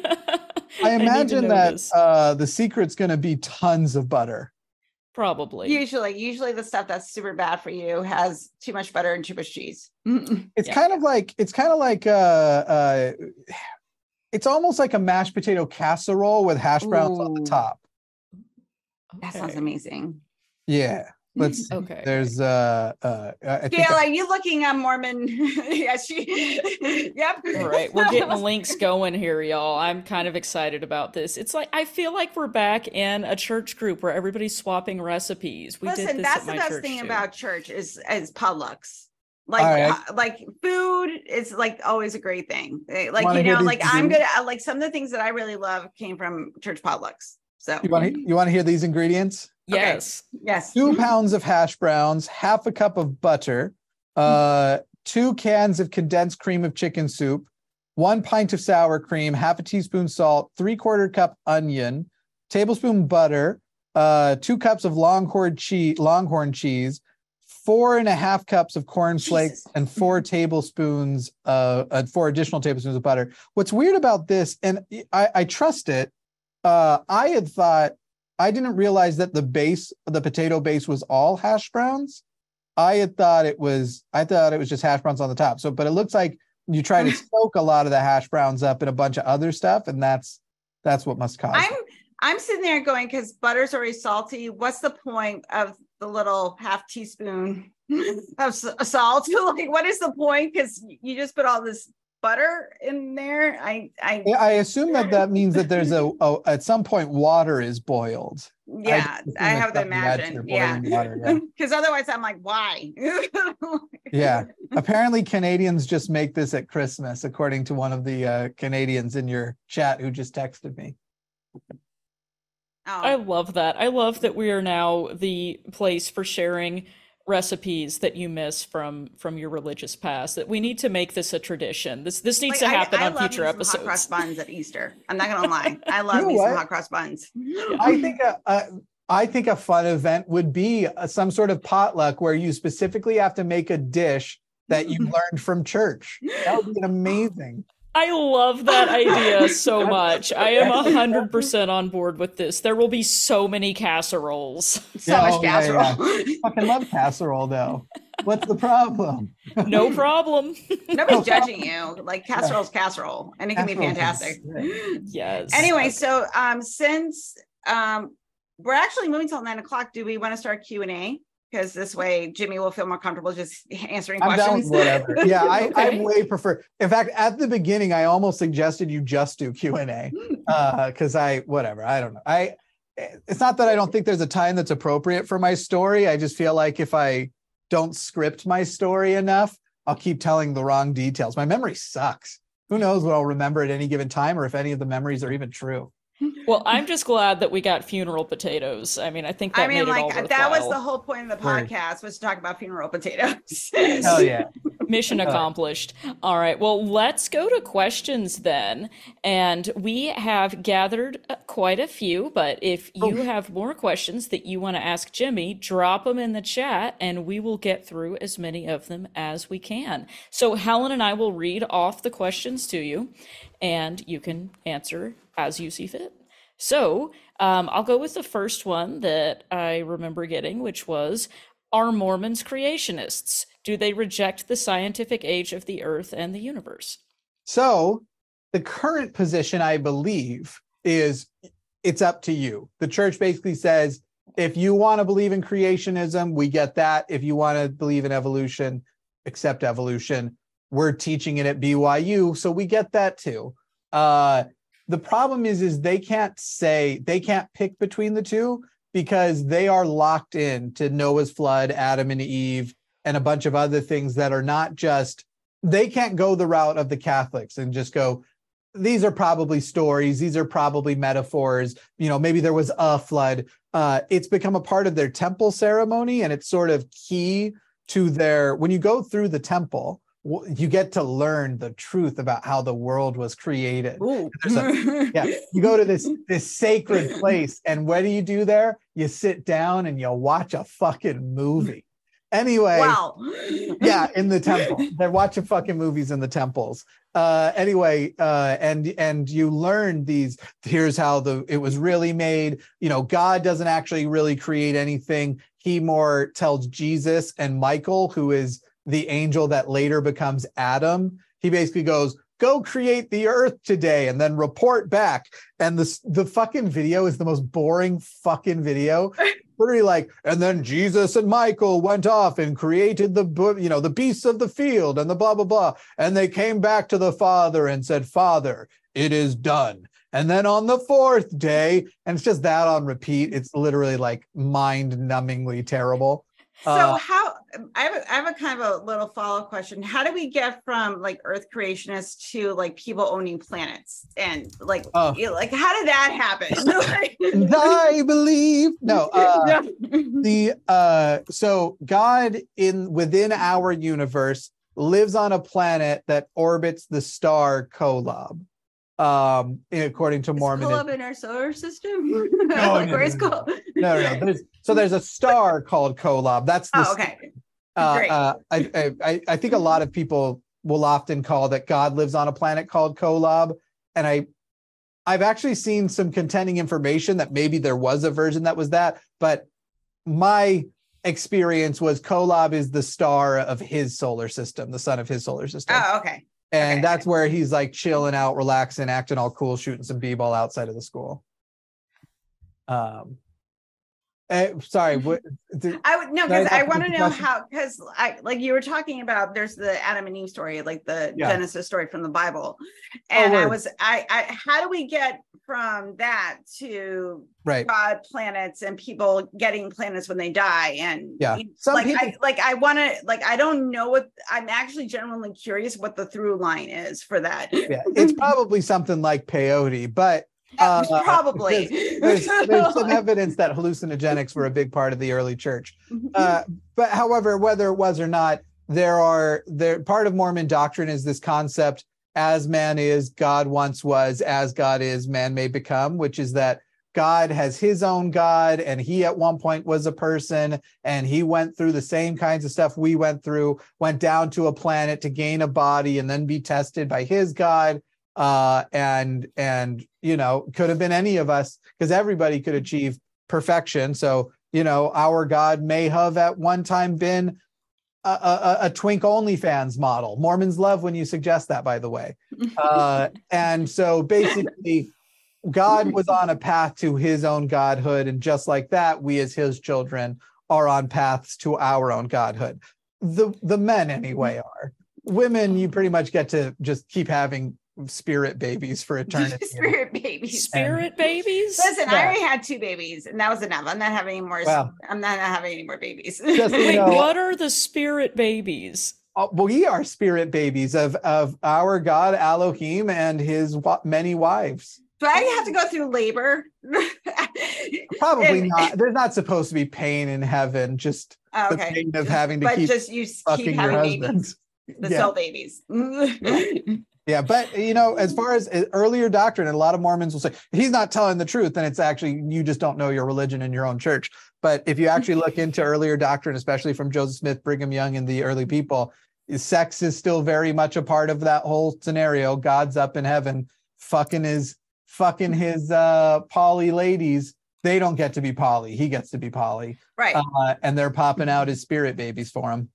I need to imagine know that this. uh, the secret's going to be tons of butter. Probably. Usually, usually the stuff that's super bad for you has too much butter and too much cheese. Mm-mm. It's Yeah. kind of like it's kind of like uh, uh, it's almost like a mashed potato casserole with hash browns on the Ooh. top. That sounds Okay. amazing. Yeah, let's. Okay. There's uh, uh, I think Gail, are you looking at Mormon? Yes, she. Yep. All right, we're getting links going here, y'all. I'm kind of excited about this. It's like I feel like we're back in a church group where everybody's swapping recipes. We did Listen, this that's at the my best church thing too. about church is is potlucks. Like, All right. uh, like food is like always a great thing. Eh, Like, Wanna you hear know, these like I'm ingredients? good. Like some of the things that I really love came from church potlucks. So You want to you want to hear these ingredients? Yes. yes, Two pounds of hash browns, half a cup of butter, uh, two cans of condensed cream of chicken soup, one pint of sour cream, half a teaspoon salt, three quarter cup onion, tablespoon butter, uh, two cups of longhorn cheese, longhorn cheese, four and a half cups of cornflakes Jesus. and four tablespoons, uh, uh, four additional tablespoons of butter. What's weird about this, and I, I trust it, uh, I had thought, I didn't realize that the base, the potato base was all hash browns. I had thought it was, I thought it was just hash browns on the top. So, but it looks like you try to soak a lot of the hash browns up in a bunch of other stuff, and that's that's what must cause I'm it. I'm sitting there going, because butter's already salty. What's the point of the little half teaspoon of s- salt? Like, what is the point? Because you just put all this butter in there. I I I assume that that means that there's a, a at some point water is boiled. yeah, assume I, it's have to something you add to imagine. your Yeah, boiling water, yeah. because otherwise I'm like, why? Yeah. Apparently Canadians just make this at Christmas, according to one of the uh, Canadians in your chat who just texted me. I Oh, love that. I love that we are now the place for sharing recipes that you miss from from your religious past. That we need to make this a tradition. This this needs like, to happen I, I on love future me some hot cross episodes. buns at Easter. I'm not gonna lie. I love You know me some what? hot cross buns. I think a, a I think a fun event would be a, some sort of potluck where you specifically have to make a dish that you learned from church. That would be an amazing. I love that idea so much. I am a hundred percent on board with this. There will be so many casseroles. So Yeah, much oh, yeah, casserole. I fucking love casserole though. What's the problem? No problem. Nobody's judging you. Like casserole's casserole, and it can be Casserole's fantastic. great. Yes. Anyway, so um, since um, we're actually moving till nine o'clock, do we want to start Q and A? Because this way Jimmy will feel more comfortable just answering I'm down questions. with whatever. Yeah, I, I Okay. way prefer. In fact, at the beginning, I almost suggested you just do Q and A because I whatever. I don't know. I it's not that I don't think there's a time that's appropriate for my story. I just feel like if I don't script my story enough, I'll keep telling the wrong details. My memory sucks. Who knows what I'll remember at any given time, or if any of the memories are even true. Well, I'm just glad that we got funeral potatoes. I mean, I think that I mean, made it all like worthwhile. that was the whole point of the Word. podcast, was to talk about funeral potatoes. Hell yeah. Mission accomplished. All right. Well, let's go to questions then. And we have gathered uh, quite a few, but if you have more questions that you want to ask Jimmy, drop them in the chat and we will get through as many of them as we can. So Helen and I will read off the questions to you and you can answer as you see fit. So um, I'll go with the first one that I remember getting, which was, are Mormons creationists? Do they reject the scientific age of the earth and the universe? So the current position, I believe, is it's up to you. The church basically says, if you want to believe in creationism, we get that. If you want to believe in evolution, accept evolution. We're teaching it at B Y U, so we get that too. Uh, the problem is, is they can't say, they can't pick between the two because they are locked in to Noah's flood, Adam and Eve, and a bunch of other things that are not just, they can't go the route of the Catholics and just go, these are probably stories, these are probably metaphors, you know, maybe there was a flood. Uh, it's become a part of their temple ceremony, and it's sort of key to their, when you go through the temple, you get to learn the truth about how the world was created. Ooh. There's a- yeah, you go to this this sacred place, and what do you do there? You sit down and you watch a fucking movie. Anyway, Wow. yeah, in the temple, they're watching fucking movies in the temples. Uh, anyway, uh, and and you learn these. Here's how the it was really made. You know, God doesn't actually really create anything. He more tells Jesus and Michael, who is the angel that later becomes Adam. He basically goes, go create the earth today and then report back. And the, the fucking video is the most boring fucking video. Literally like, and then Jesus and Michael went off and created the, you know, the beasts of the field and the blah, blah, blah. And they came back to the Father and said, Father, it is done. And then on the fourth day, and it's just that on repeat. It's literally like mind-numbingly terrible. So Uh, how I have, a, I have a kind of a little follow-up question. How do we get from like Earth creationists to like people owning planets, and like Oh. you know, like how did that happen? I believe no. Uh, Yeah. the uh so God in within our universe lives on a planet that orbits the star Kolob, um according to Is Mormonism. Kolob in our solar system? No, Like, no, where's no, no. Kolob? No, no, no. There's, so there's a star called Kolob. That's the Oh, okay. Uh, Great. uh, I, I I think a lot of people will often call that God lives on a planet called Kolob, and I I've actually seen some contending information that maybe there was a version that was that, but my experience was Kolob is the star of his solar system, the sun of his solar system. Oh, okay. And okay. that's where he's like chilling out, relaxing, acting all cool, shooting some b-ball outside of the school. Um, uh, sorry, what? Did, I would no, because I, I want to know how, because I like you were talking about there's the Adam and Eve story, like the Yeah. Genesis story from the Bible, and Oh, I word. was I I how do we get from that to right. God planets and people getting planets when they die? And Yeah. you- Some like people- I like I want to like I don't know what I'm actually genuinely curious what the through line is for that. Yeah, it's probably something like peyote, but Uh, uh, probably there's, there's some evidence that hallucinogenics were a big part of the early church. Uh, but however, whether it was or not, there are there part of Mormon doctrine is this concept: as man is, God once was; as God is, man may become. Which is that God has his own God, and he at one point was a person, and he went through the same kinds of stuff we went through, went down to a planet to gain a body and then be tested by his God. Uh, and, and, you know, could have been any of us, because everybody could achieve perfection. So, you know, our God may have at one time been a, a, a twink OnlyFans model. Mormons love when you suggest that, by the way. Uh, and so basically, God was on a path to his own godhood. And just like that, we as his children are on paths to our own godhood. The, the men, anyway, are. Women, you pretty much get to just keep having spirit babies for eternity. Spirit babies. Spirit babies? Listen, Yeah. I already had two babies, and that was enough. I'm not having any more. Wow. I'm not having any more babies. Just, you Wait, know, what are the spirit babies? uh, we are spirit babies of, of our God Elohim and his wa- many wives. Do I have to go through labor? Probably And- not. There's not supposed to be pain in heaven, just Oh, the okay. pain of having to But keep just you s- fucking keep your having husband. babies. The Yeah. cell babies. Yeah, but you know, as far as uh, earlier doctrine, and a lot of Mormons will say he's not telling the truth, and it's actually you just don't know your religion and your own church. But if you actually look into earlier doctrine, especially from Joseph Smith, Brigham Young, and the early people, sex is still very much a part of that whole scenario. God's up in heaven, fucking his fucking his uh poly ladies. They don't get to be poly. He gets to be poly. Right. Uh, and they're popping out as spirit babies for him.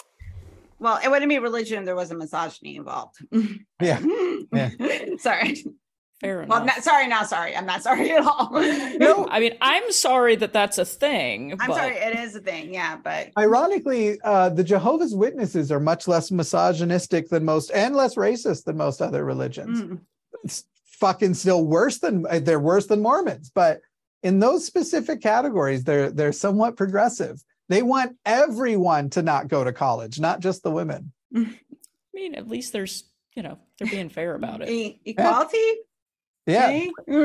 Well, it wouldn't be religion if there wasn't misogyny involved. Yeah. Yeah. Sorry. Fair enough. Well, not sorry, not sorry. I'm not sorry at all. No, I mean, I'm sorry that that's a thing. I'm but sorry. It is a thing. Yeah, but Ironically, uh, the Jehovah's Witnesses are much less misogynistic than most, and less racist than most other religions. mm, It's fucking still worse than they're worse than Mormons, but in those specific categories, they're they're somewhat progressive. They want everyone to not go to college, not just the women. I mean, at least there's, you know, they're being fair about it. e- equality. Yeah, Eh?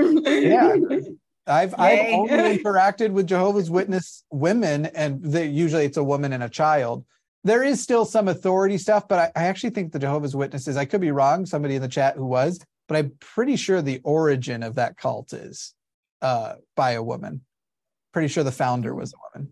yeah. I've I've Yay. only interacted with Jehovah's Witness women, and they, usually it's a woman and a child. There is still some authority stuff, but I, I actually think the Jehovah's Witnesses, I could be wrong, somebody in the chat who was, but I'm pretty sure the origin of that cult is uh, by a woman. Pretty sure the founder was a woman.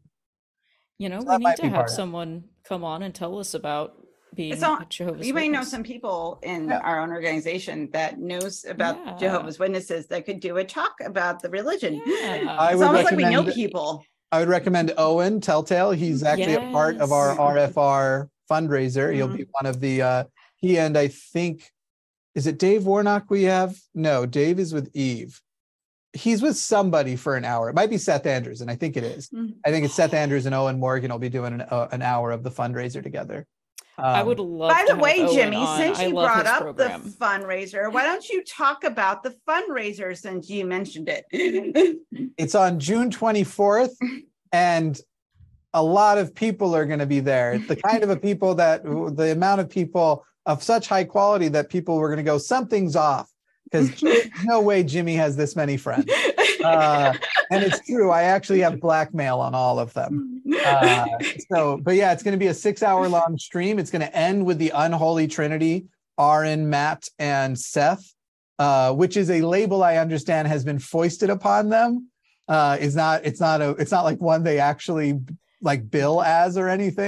You know, So we that need might to be have part of it. someone come on and tell us about being It's all- a Jehovah's You may know Witness. some people in Yeah. our own organization that knows about Yeah. Jehovah's Witnesses that could do a talk about the religion. Yeah. I It's would almost like we know recommend- people. I would recommend Owen Telltale. He's actually a part of our Yes. R F R fundraiser. He'll Mhm. be one of the, uh, he and I think, is it Dave Warnock we have? No, Dave is with Eve. He's with somebody for an hour. It might be Seth Andrews, and I think it is. Mhm. I think it's Seth Andrews and Owen Morgan will be doing an, uh, an hour of the fundraiser together. I Um, would love By to the have way, Owen Jimmy, on. since I you love brought his up program. the fundraiser, why don't you talk about the fundraiser since you mentioned it? It's on June twenty-fourth, and a lot of people are going to be there. The kind of a people that, the amount of people of such high quality that people were going to go, something's off, because no way Jimmy has this many friends. Uh, and it's true. I actually have blackmail on all of them. Uh, so, but yeah, it's going to be a six hour long stream. It's going to end with the unholy trinity, Aaron, Matt, and Seth, uh, which is a label I understand has been foisted upon them. Uh, it's not, it's not a, it's not like one they actually like bill as or anything.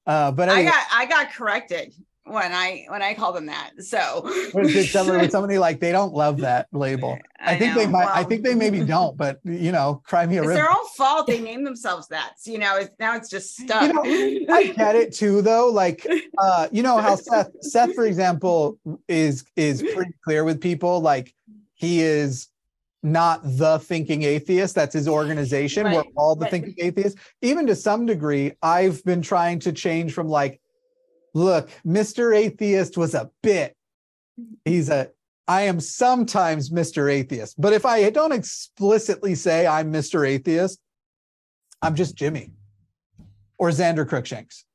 Uh, but I anyway, got I got corrected when I when I called them that. So did somebody, was somebody like they don't love that label? I, I think they know. might. I Well, think they maybe don't. But you know, cry me a it's river. their own fault. They named themselves that. So, you know, it's, now it's just stuck. You know, I get it too, though. Like, uh, you know how Seth, Seth, for example, is is pretty clear with people. Like, he is not the thinking atheist. That's his organization. Right, We're all the right. thinking atheists. Even to some degree, I've been trying to change from like, look, Mister Atheist was a bit. He's a. I am sometimes Mister Atheist, but if I don't explicitly say I'm Mister Atheist, I'm just Jimmy or Xander Crookshanks.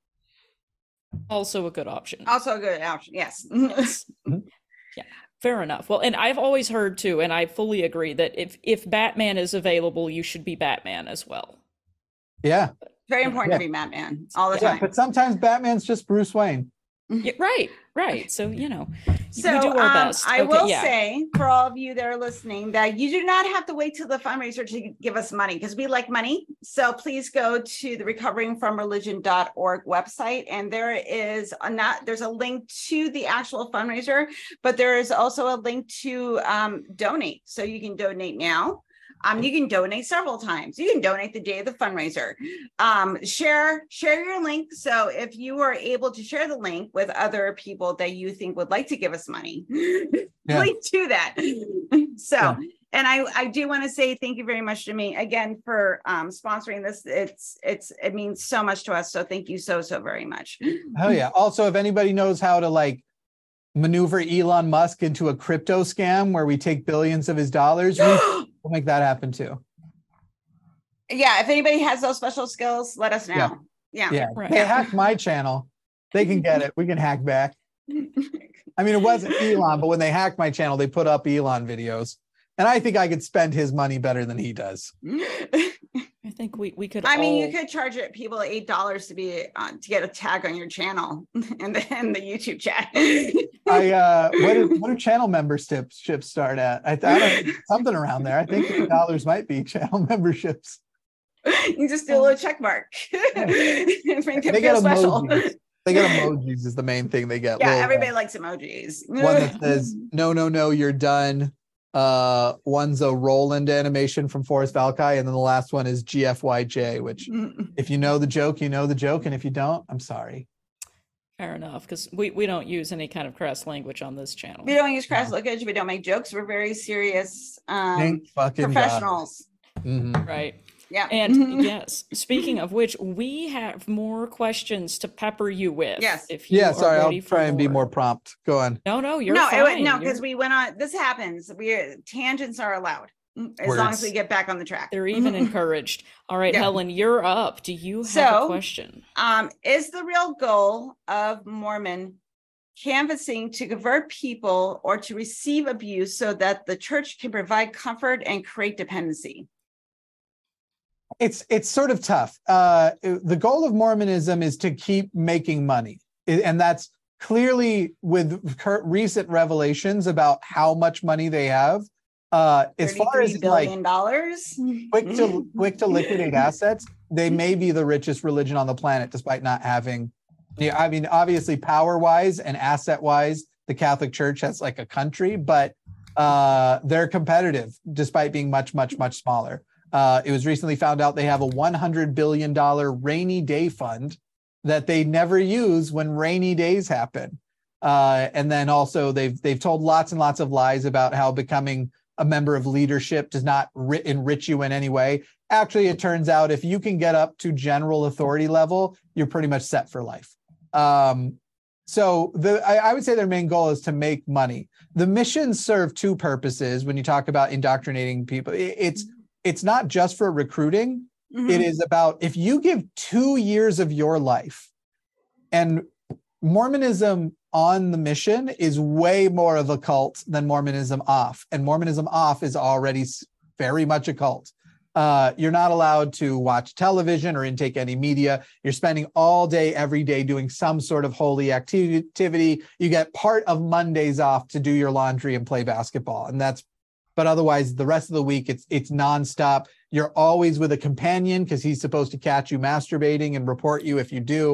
Also a good option. Also a good option. Yes. Yes. Yeah, fair enough. Well, and I've always heard too, and I fully agree that if if Batman is available, you should be Batman as well. Yeah. Very important Yeah. to be Batman all the Yeah, time. but sometimes Batman's just Bruce Wayne. Yeah, right, right. So you know, So we do our um, best. I Okay, will yeah. say for all of you that are listening that you do not have to wait till the fundraiser to give us money because we like money. So please go to the recovering from religion dot org website and there is a not there's a link to the actual fundraiser, but there is also a link to um, donate. So you can donate now. Um, you can donate several times. You can donate the day of the fundraiser. Um, share, share your link. So if you are able to share the link with other people that you think would like to give us money, Yeah. please do that. So, Yeah. and I, I do want to say thank you very much to me again for um, sponsoring this. It's, it's, it means so much to us. So thank you so, so very much. Oh yeah. Also, if anybody knows how to like maneuver Elon Musk into a crypto scam where we take billions of his dollars, we will make that happen too. Yeah. If anybody has those special skills, let us know. Yeah. Yeah. Yeah. Right. They hacked my channel. They can get it. We can hack back. I mean, it wasn't Elon, but when they hacked my channel, they put up Elon videos. And I think I could spend his money better than he does. I think we we could. I mean, all- you could charge it people eight dollars to be uh, to get a tag on your channel and the in the YouTube chat. I uh, what do, what do channel memberships start at? I, I don't something around there. I think eight dollars might be channel memberships. You just do a little check mark. Make them They get feel special. emojis. They get emojis is the main thing they get. Yeah, Little, uh, everybody likes emojis. one that says no, no, no, you're done. Uh, one's a Roland animation from Forrest Valkai, and then the last one is G F Y J, which if you know the joke, you know the joke, and if you don't, I'm sorry. Fair enough, because we, we don't use any kind of crass language on this channel. We don't use crass language. We don't make jokes. We're very serious um, Thank fucking God. professionals. Mhm. Right. Yeah. And yes, speaking of which, we have more questions to pepper you with. Yes. If you Yeah, are sorry, I'll ready for try and be more prompt. Go on. No, no, you're no, fine. it, wa- no, You're- because we went on. This happens. We tangents are allowed as long Words. as we get back on the track. they're even encouraged. All right, Yeah. Helen, you're up. Do you have So, a question? Um, is the real goal of Mormon canvassing to convert people or to receive abuse so that the church can provide comfort and create dependency? It's it's sort of tough. Uh, the goal of Mormonism is to keep making money, and that's clearly with cur- recent revelations about how much money they have. Uh, as far as thirty-three like billion dollars, quick to quick to liquidate assets, they may be the richest religion on the planet, despite not having. Yeah, I mean, obviously, power wise and asset wise, the Catholic Church has like a country, but uh, they're competitive despite being much, much, much smaller. Uh, it was recently found out they have a one hundred billion dollars rainy day fund that they never use when rainy days happen. Uh, and then also they've they've told lots and lots of lies about how becoming a member of leadership does not ri- enrich you in any way. Actually, it turns out if you can get up to general authority level, you're pretty much set for life. Um, so the I, I would say their main goal is to make money. The missions serve two purposes when you talk about indoctrinating people. It, it's it's not just for recruiting. Mhm. It is about if you give two years of your life, and Mormonism on the mission is way more of a cult than Mormonism off. And Mormonism off is already s- very much a cult. Uh, you're not allowed to watch television or intake any media. You're spending all day, every day doing some sort of holy acti- activity. You get part of Mondays off to do your laundry and play basketball. And that's, but otherwise the rest of the week, it's, it's nonstop. You're always with a companion because he's supposed to catch you masturbating and report you if you do.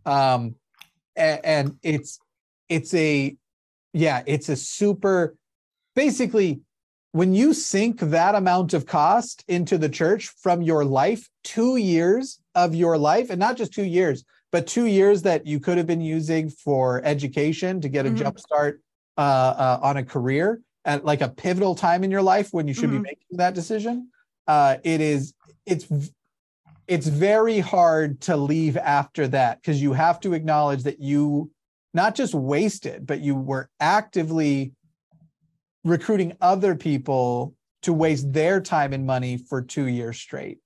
Um, and, and it's, it's a, yeah, it's a super, basically, when you sink that amount of cost into the church from your life, two years of your life, and not just two years, but two years that you could have been using for education to get a mm-hmm. jump start uh, uh, on a career at like a pivotal time in your life when you should mm-hmm. be making that decision. Uh, it is, it's, it's very hard to leave after that, because you have to acknowledge that you not just wasted, but you were actively recruiting other people to waste their time and money for two years straight.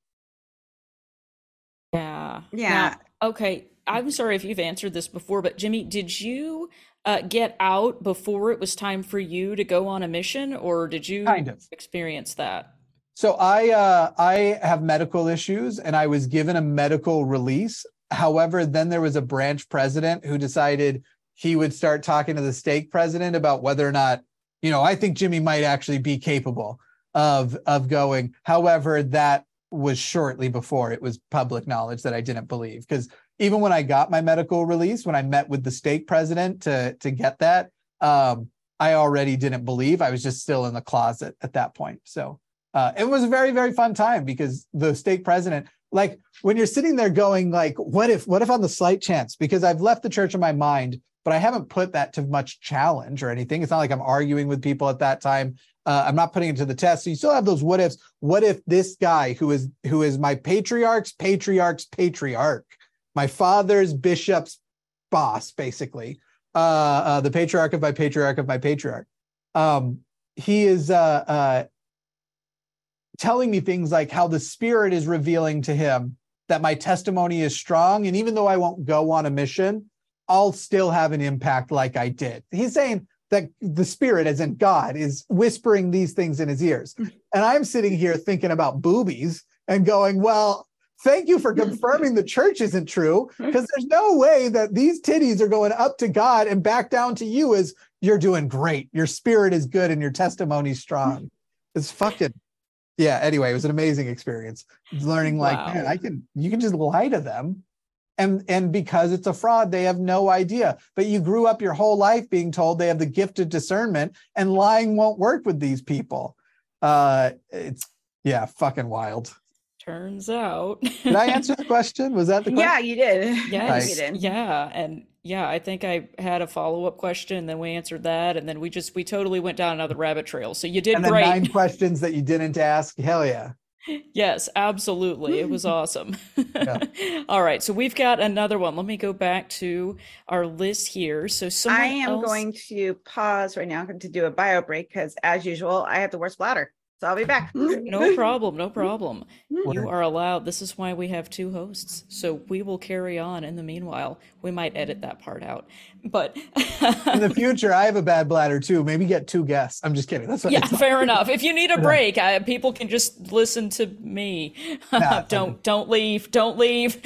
Yeah. Yeah. Now, okay. I'm sorry if you've answered this before, but Jimmy, did you uh, get out before it was time for you to go on a mission, or did you kind of experience that? So I uh, I have medical issues, and I was given a medical release. However, then there was a branch president who decided he would start talking to the stake president about whether or not, you know, I think Jimmy might actually be capable of of going. However, that was shortly before it was public knowledge that I didn't believe, because even when I got my medical release, when I met with the stake president to to get that, um, I already didn't believe. I was just still in the closet at that point. So uh, it was a very, very fun time, because the stake president, like when you're sitting there going like, what if, what if on the slight chance, because I've left the church in my mind, but I haven't put that to much challenge or anything. It's not like I'm arguing with people at that time. Uh, I'm not putting it to the test. So you still have those what ifs. What if this guy who is who is my patriarch's patriarch's patriarch, my father's bishop's boss, basically, uh, uh, the patriarch of my patriarch of my patriarch, um, he is uh, uh, telling me things like how the Spirit is revealing to him that my testimony is strong, and even though I won't go on a mission, I'll still have an impact like I did. He's saying that the Spirit, as in God, is whispering these things in his ears. And I'm sitting here thinking about boobies and going, well, thank you for confirming the church isn't true, because there's no way that these titties are going up to God and back down to you as you're doing great. Your spirit is good and your testimony's strong. It's fucking, yeah. Anyway, it was an amazing experience learning like, wow. man, I can, you can just lie to them. And, and because it's a fraud, they have no idea. But you grew up your whole life being told they have the gift of discernment, and lying won't work with these people. Uh, it's, yeah, fucking wild. Turns out. Did I answer the question? Was that the question? Yeah, you did. Yes, you did. Yeah. And yeah, I think I had a follow-up question, and then we answered that. And then we just, we totally went down another rabbit trail. So you did and then great. Nine questions that you didn't ask. Hell yeah. Yes, absolutely. It was awesome. Yeah. All right. So we've got another one. Let me go back to our list here. So someone I am else... going to pause right now to do a bio break, because as usual, I have the worst bladder. So I'll be back. No problem. No problem. You are allowed. This is why we have two hosts. So we will carry on in the meanwhile. We might edit that part out. But in the future, I have a bad bladder too. Maybe get two guests. I'm just kidding. That's what yeah, fair enough. If you need a break, I, people can just listen to me. Nah, don't don't leave. Don't leave.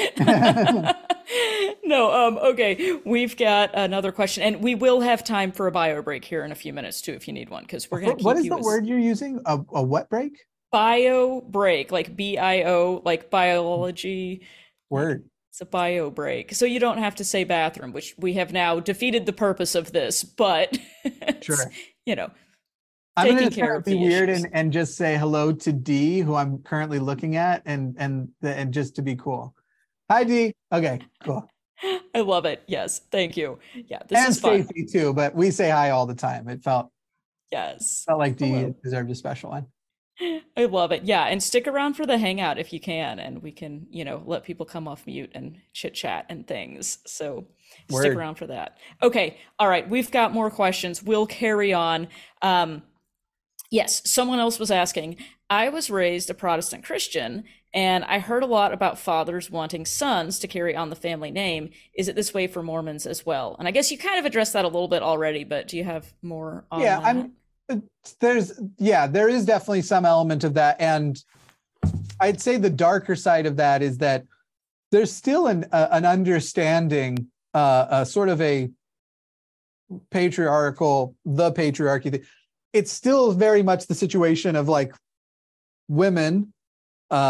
No, um, okay. We've got another question, and we will have time for a bio break here in a few minutes too, if you need one, because we're going to keep What is you the as... word you're using? A, a what break? Bio break, like B I O, like biology. Word. It's a bio break. So you don't have to say bathroom, which we have now defeated the purpose of this, but sure. You know, I'm taking going care to of be the weird issues. and, and just say hello to Dee, who I'm currently looking at, and and and just to be cool. Hi, Dee. Okay, cool. I love it. Yes, thank you. Yeah, this and is fun. Stacy too, but we say hi all the time. It felt yes, felt like Dee hello. deserved a special one. I love it. Yeah, and stick around for the hangout if you can, and we can, you know, let people come off mute and chit chat and things. So Word. Stick around for that. Okay, all right, we've got more questions. We'll carry on. Um, yes, someone else was asking. I was raised a Protestant Christian, and I heard a lot about fathers wanting sons to carry on the family name. Is it this way for Mormons as well? And I guess you kind of addressed that a little bit already, but do you have more on yeah, that? I'm. There's yeah, there is definitely some element of that, and I'd say the darker side of that is that there's still an uh, an understanding, uh, a sort of a patriarchal, the patriarchy thing. It's still very much the situation of like women uh,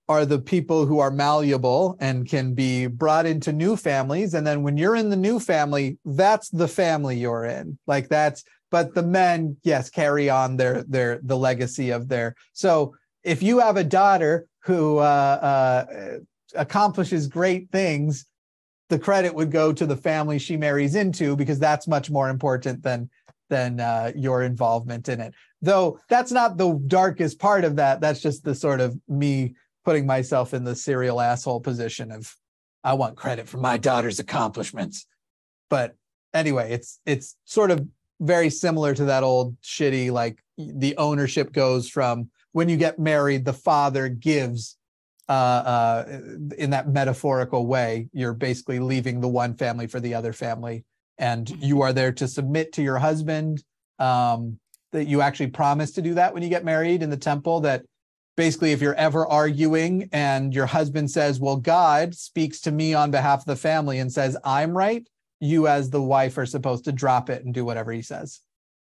are the people who are malleable and can be brought into new families. And then when you're in the new family, that's the family you're in. Like that's, but the men, yes, carry on their, their, the legacy of their, so if you have a daughter who uh, uh, accomplishes great things, the credit would go to the family she marries into, because that's much more important than, than uh, your involvement in it. Though that's not the darkest part of that. That's just the sort of me putting myself in the serial asshole position of, I want credit for my daughter's accomplishments. But anyway, it's it's sort of very similar to that old shitty, like the ownership goes from when you get married, the father gives uh, uh, in that metaphorical way. You're basically leaving the one family for the other family, and you are there to submit to your husband. Um, that you actually promise to do that when you get married in the temple, that basically, if you're ever arguing and your husband says, well, God speaks to me on behalf of the family and says, I'm right, you as the wife are supposed to drop it and do whatever he says.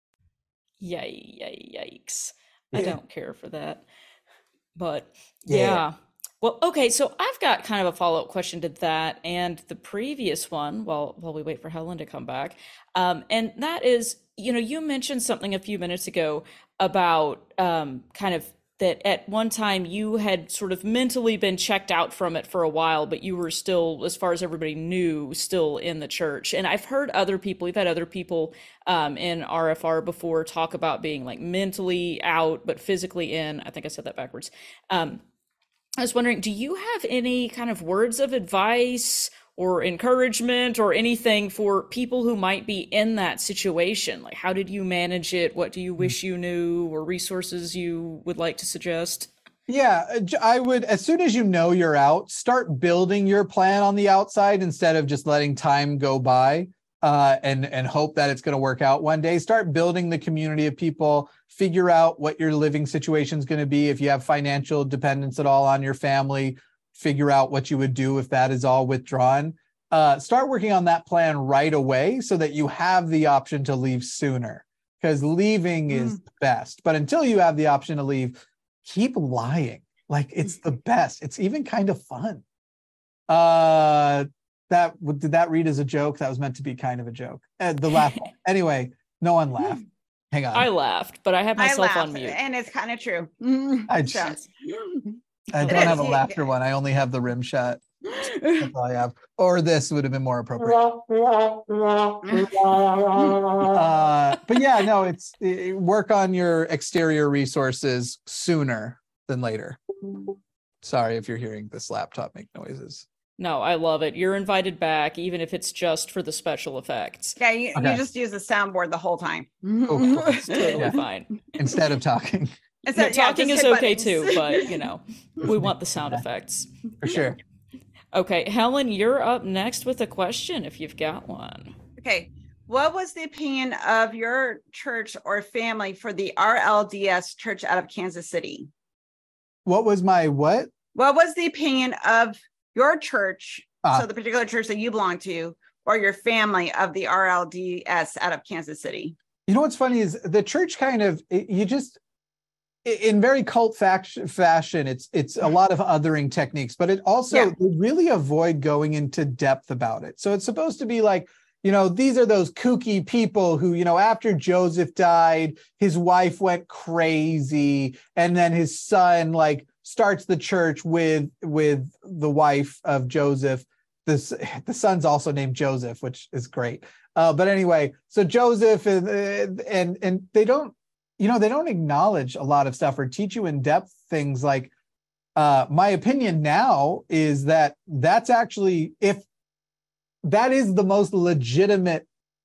Yay, yay, yikes. Yeah. I don't care for that. But Yeah. yeah. Well, okay, so I've got kind of a follow-up question to that and the previous one while while we wait for Helen to come back. Um, and that is, you know, you mentioned something a few minutes ago about um, kind of that at one time you had sort of mentally been checked out from it for a while, but you were still, as far as everybody knew, still in the church. And I've heard other people, we've had other people um, in R F R before talk about being like mentally out, but physically in. I think I said that backwards. Um, I was wondering, do you have any kind of words of advice or encouragement or anything for people who might be in that situation? Like, how did you manage it? What do you wish you knew, or resources you would like to suggest? Yeah, I would, as soon as you know you're out, start building your plan on the outside instead of just letting time go by uh, and, and hope that it's going to work out one day. Start building the community of people, figure out what your living situation is going to be. If you have financial dependence at all on your family, figure out what you would do if that is all withdrawn. Uh, start working on that plan right away so that you have the option to leave sooner, because leaving mm. is the best. But until you have the option to leave, keep lying. Like, it's the best. It's even kind of fun. Uh, that did that read as a joke? That was meant to be kind of a joke. Uh, the laugh. Anyway, no one laughed. Hang on. I laughed, but I have myself I on mute. And it's kind of true. I just, I don't have a laughter one. I only have the rim shot. That's all I have. Or this would have been more appropriate. uh, but yeah, no, it's it, work on your exterior resources sooner than later. Sorry if you're hearing this laptop make noises. No, I love it. You're invited back, even if it's just for the special effects. Yeah, you, Okay. you just use the soundboard the whole time. Oh, It's totally Yeah. fine. instead of talking. It's No, not- yeah, talking just is hit okay buttons. too, but you know, we want the sound effects. For sure. Okay, Helen, you're up next with a question if you've got one. Okay. What was the opinion of your church or family for the R L D S church out of Kansas City? What was my what? What was the opinion of your church, Ah. so the particular church that you belong to, or your family of the R L D S out of Kansas City? You know what's funny is the church kind of, it- you just, i- in very cult fact- fashion, it's it's a lot of othering techniques, but it also, Yeah. they really avoid going into depth about it. So it's supposed to be like, you know, these are those kooky people who, you know, after Joseph died, his wife went crazy, and then his son like starts the church with with the wife of Joseph. This the son's also named Joseph, which is great. Uh, but anyway, so Joseph and and and they don't, you know, they don't acknowledge a lot of stuff or teach you in depth things like. Uh, my opinion now is that that's actually, if that is the most legitimate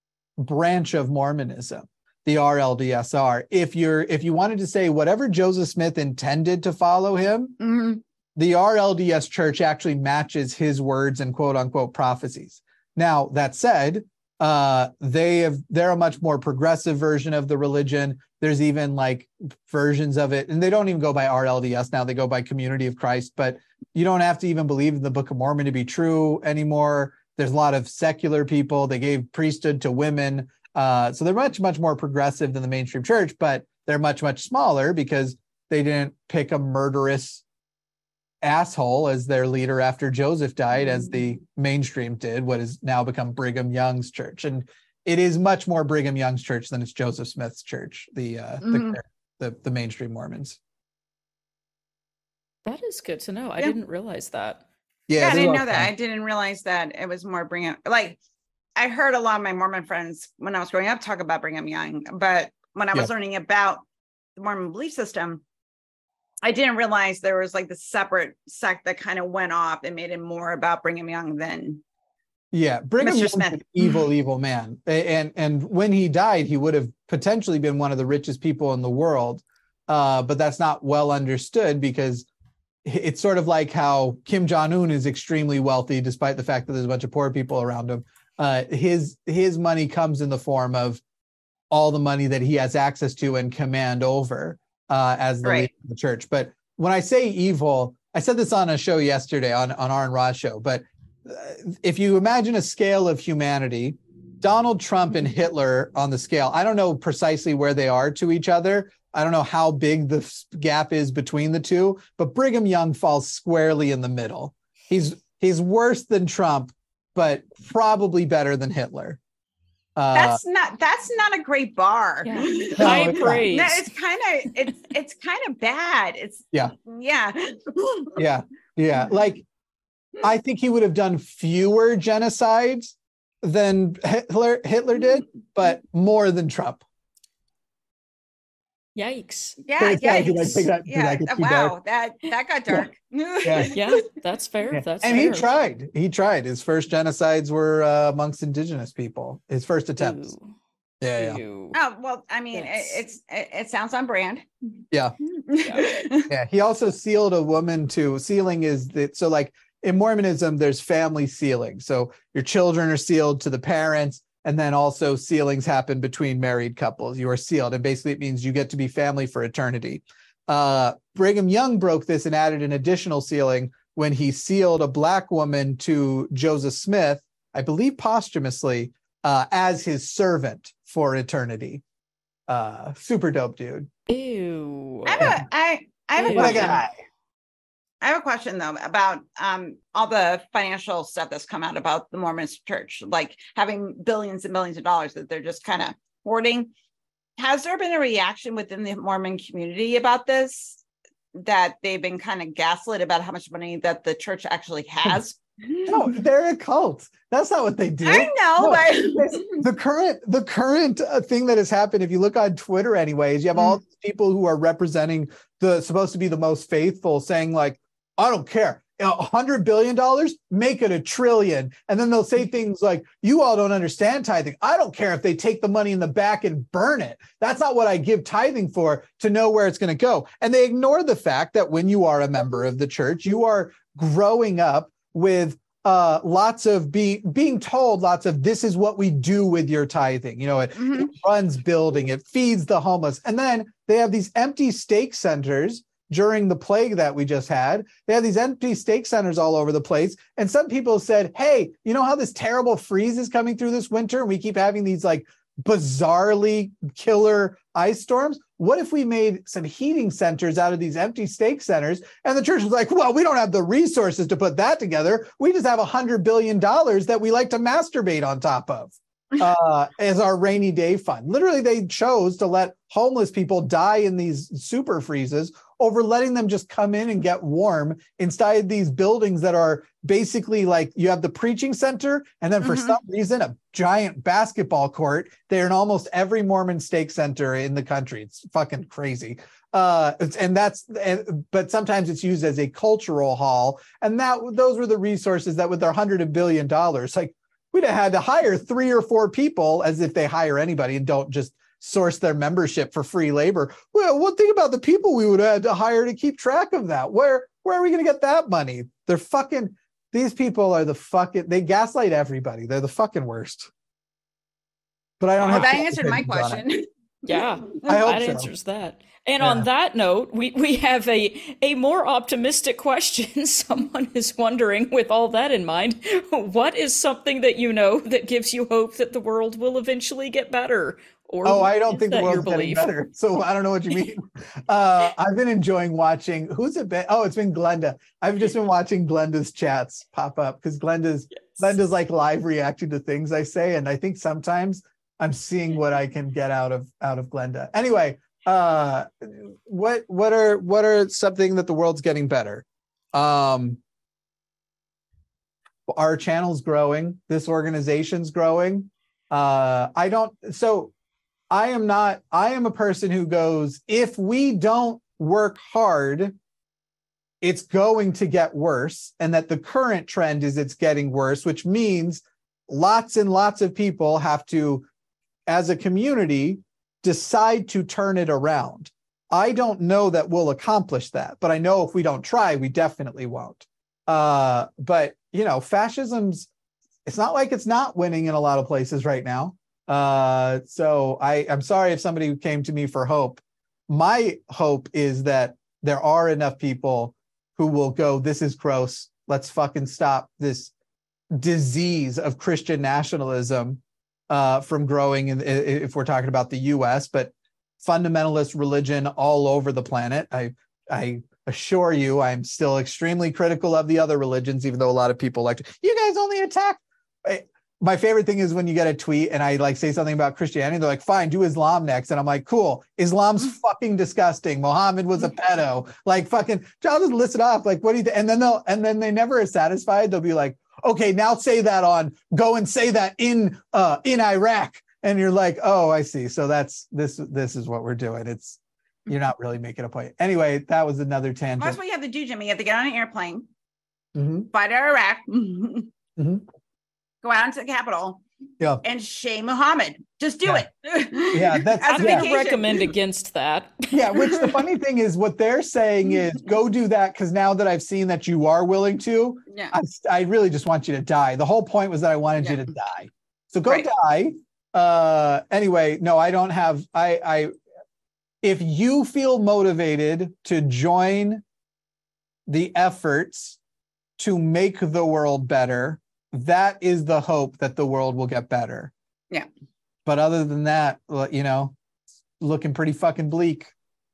branch of Mormonism, the R L D S R. If you're if you wanted to say whatever Joseph Smith intended to follow him, Mm-hmm. the R L D S church actually matches his words and quote unquote prophecies. Now, that said, uh, they have they're a much more progressive version of the religion. There's even like versions of it, and they don't even go by R L D S now, they go by Community of Christ, but you don't have to even believe in the Book of Mormon to be true anymore. There's a lot of secular people. They gave priesthood to women. Uh, so they're much, much more progressive than the mainstream church, but they're much, much smaller because they didn't pick a murderous asshole as their leader after Joseph died, as the mainstream did, what has now become Brigham Young's church. And it is much more Brigham Young's church than it's Joseph Smith's church, the uh, mm-hmm. the, the the mainstream Mormons. That is good to know. I yeah. didn't realize that. Yeah, yeah I didn't know that. Fun. I didn't realize that it was more Brigham. Like, I heard a lot of my Mormon friends when I was growing up talk about Brigham Young, but when I was yeah. learning about the Mormon belief system, I didn't realize there was like the separate sect that kind of went off and made it more about Brigham Young than yeah, Brigham Young's an evil, evil man. And and when he died, he would have potentially been one of the richest people in the world. Uh, but that's not well understood, because it's sort of like how Kim Jong-un is extremely wealthy, despite the fact that there's a bunch of poor people around him. Uh, his his money comes in the form of all the money that he has access to and command over uh, as the right. leader of the church. But when I say evil, I said this on a show yesterday on, on Aaron Ross show, but uh, if you imagine a scale of humanity, Donald Trump and Hitler on the scale, I don't know precisely where they are to each other. I don't know how big the gap is between the two, but Brigham Young falls squarely in the middle. He's he's worse than Trump, but probably better than Hitler. Uh, that's not that's not a great bar. Yeah. High praise. No, it's kind of it's it's kind of bad. It's yeah yeah yeah yeah. Like, I think he would have done fewer genocides than Hitler Hitler did, but more than Trump. Yikes. Yeah, yeah. That, yeah. Wow, that that got dark. Yeah, yeah that's fair. Yeah. That's and fair. he tried. He tried. His first genocides were uh, amongst indigenous people. His first attempts. Ooh. Yeah, yeah. Oh, well, I mean, it, it's it, it sounds on brand. Yeah. yeah. Yeah. He also sealed a woman to sealing is that so like in Mormonism, there's family sealing. So your children are sealed to the parents. And then also sealings happen between married couples. You are sealed. And basically it means you get to be family for eternity. Uh, Brigham Young broke this and added an additional sealing when he sealed a Black woman to Joseph Smith, I believe posthumously, uh, as his servant for eternity. Uh, super dope, dude. Ew. I have a, I, I have a Ew. question. I have a question though about um, all the financial stuff that's come out about the Mormon Church, like having billions and billions of dollars that they're just kind of hoarding. Has there been a reaction within the Mormon community about this, that they've been kind of gaslit about how much money that the church actually has? No, they're a cult. That's not what they do. I know, no, but the current the current uh, thing that has happened, if you look on Twitter anyways, you have mm. all these people who are representing the supposed to be the most faithful saying like, I don't care. A hundred billion dollars, make it a trillion. And then they'll say things like, you all don't understand tithing. I don't care if they take the money in the back and burn it. That's not what I give tithing for, to know where it's going to go. And they ignore the fact that when you are a member of the church, you are growing up with uh, lots of be, being told lots of, this is what we do with your tithing. You know, it, mm-hmm. it runs building, it feeds the homeless. And then they have these empty stake centers. During the plague that we just had, they have these empty stake centers all over the place. And some people said, hey, you know how this terrible freeze is coming through this winter and we keep having these like bizarrely killer ice storms? What if we made some heating centers out of these empty stake centers? And the church was like, well, we don't have the resources to put that together. We just have a hundred billion dollars that we like to masturbate on top of uh, as our rainy day fund. Literally, they chose to let homeless people die in these super freezes over letting them just come in and get warm inside these buildings that are basically like, you have the preaching center, and then for mm-hmm. some reason, a giant basketball court. They're in almost every Mormon stake center in the country. It's fucking crazy. Uh, and that's, and, but sometimes it's used as a cultural hall. And that those were the resources that with their hundred of billion dollars, like we'd have had to hire three or four people, as if they hire anybody and don't just source their membership for free labor. Well, one thing about the people we would have had to hire to keep track of that. Where, where are we going to get that money? They're fucking, these people are the fucking, they gaslight everybody. They're the fucking worst. But I don't well, have that answered my question. Yeah, I hope that so. answers that. And Yeah. on that note, we, we have a, a more optimistic question. Someone is wondering, with all that in mind, what is something that you know that gives you hope that the world will eventually get better? Or oh, I don't is think the that your world's getting belief? better. So I don't know what you mean. uh, I've been enjoying watching. Who's it been? Oh, it's been Glenda. I've just been watching Glenda's chats pop up because Glenda's Yes. Glenda's like live reacting to things I say, and I think sometimes I'm seeing what I can get out of out of Glenda. Anyway, uh, what what are what are something that the world's getting better? Um, our channel's growing. This organization's growing. Uh, I don't. So. I am not, I am a person who goes, if we don't work hard, it's going to get worse. And that the current trend is it's getting worse, which means lots and lots of people have to, as a community, decide to turn it around. I don't know that we'll accomplish that, but I know if we don't try, we definitely won't. Uh, but, you know, fascism's, it's not like it's not winning in a lot of places right now. Uh, so I, I'm sorry if somebody came to me for hope. My hope is that there are enough people who will go, this is gross. Let's fucking stop this disease of Christian nationalism uh, from growing in, if we're talking about the U S, but fundamentalist religion all over the planet. I, I assure you, I'm still extremely critical of the other religions, even though a lot of people like to, you guys only attack. My favorite thing is when you get a tweet and I like say something about Christianity, they're like, fine, do Islam next. And I'm like, cool, Islam's fucking disgusting. Muhammad was a pedo. Like fucking, I'll just list it off. Like, what do you think? And then they'll, and then they never are satisfied. They'll be like, okay, now say that on, go and say that in, uh, in Iraq. And you're like, oh, I see. So that's, this, this is what we're doing. It's, you're not really making a point. Anyway, that was another tangent. That's what you have to do, Jimmy. You have to get on an airplane, mm-hmm. fly to Iraq, mm-hmm. go out into the Capitol, yeah, and shame Muhammad. Just do yeah. it. Yeah, that's I'm going to vacation. recommend against that. Yeah, which the funny thing is what they're saying is go do that because now that I've seen that you are willing to, Yeah. I, I really just want you to die. The whole point was that I wanted Yeah. you to die. So go Right. die. Uh, anyway, no, I don't have, I, I, if you feel motivated to join the efforts to make the world better, that is the hope that the world will get better. Yeah. But other than that, well, you know, looking pretty fucking bleak.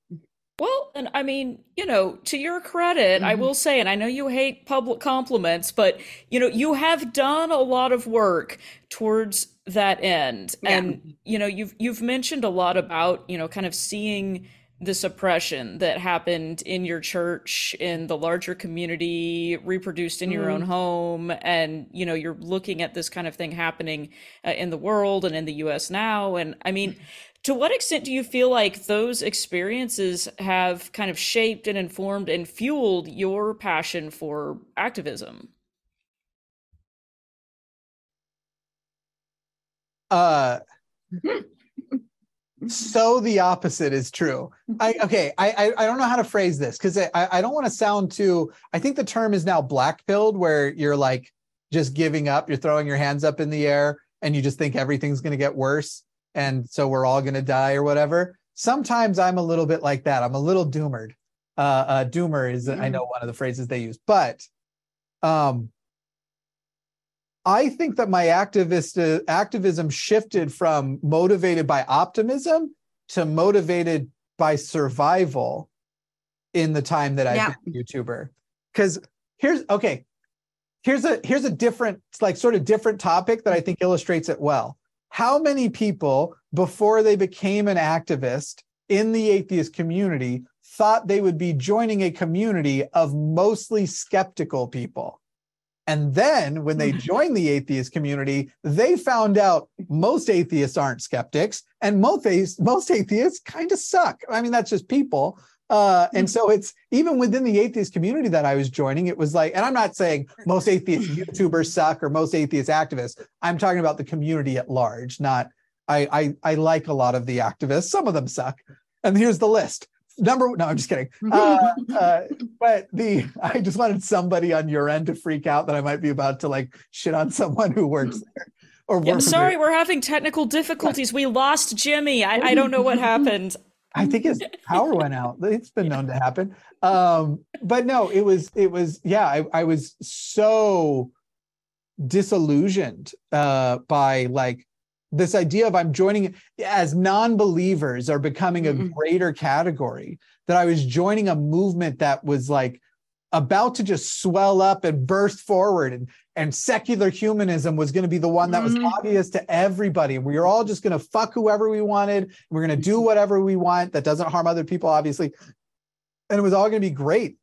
Well, and I mean, you know, to your credit, I Mhm. will say, and I know you hate public compliments, but, you know, you have done a lot of work towards that end. Yeah. And, you know, you've you've mentioned a lot about, you know, kind of seeing the suppression that happened in your church, in the larger community, reproduced in your own home. And, you know, you're looking at this kind of thing happening uh, in the world and in the U S now. And I mean, to what extent do you feel like those experiences have kind of shaped and informed and fueled your passion for activism? Uh, so the opposite is true. I okay. I I, I don't know how to phrase this because I I don't want to sound too. I think the term is now black-pilled, where you're like just giving up. You're throwing your hands up in the air, and you just think everything's going to get worse, and so we're all going to die or whatever. Sometimes I'm a little bit like that. I'm a little doomered. Uh, uh doomer is I know one of the phrases they use, but um. I think that my activist uh, activism shifted from motivated by optimism to motivated by survival in the time that I've Yeah. been a YouTuber. Because here's okay, here's a here's a different like sort of different topic that I think illustrates it well. How many people before they became an activist in the atheist community thought they would be joining a community of mostly skeptical people? And then when they joined the atheist community, they found out most atheists aren't skeptics and most atheists, most atheists kind of suck. I mean, that's just people. Uh, and so it's even within the atheist community that I was joining, it was like, and I'm not saying most atheist YouTubers suck or most atheist activists. I'm talking about the community at large, not, I, I, I like a lot of the activists. Some of them suck. And here's the list. Number no, I'm just kidding. Uh, uh, but the I just wanted somebody on your end to freak out that I might be about to like shit on someone who works there. Or Yeah, I'm works sorry, there. we're having technical difficulties. We lost Jimmy. I, I don't know what happened. I think his power went out. It's been known to happen. Um, but no, it was it was yeah. I, I was so disillusioned uh, by like this idea of I'm joining as non-believers are becoming a Mm-mm. greater category, that I was joining a movement that was like about to just swell up and burst forward, and, and secular humanism was going to be the one that was Mhm. obvious to everybody. We were all just going to fuck whoever we wanted. We're going to do whatever we want that doesn't harm other people, obviously. And it was all going to be great.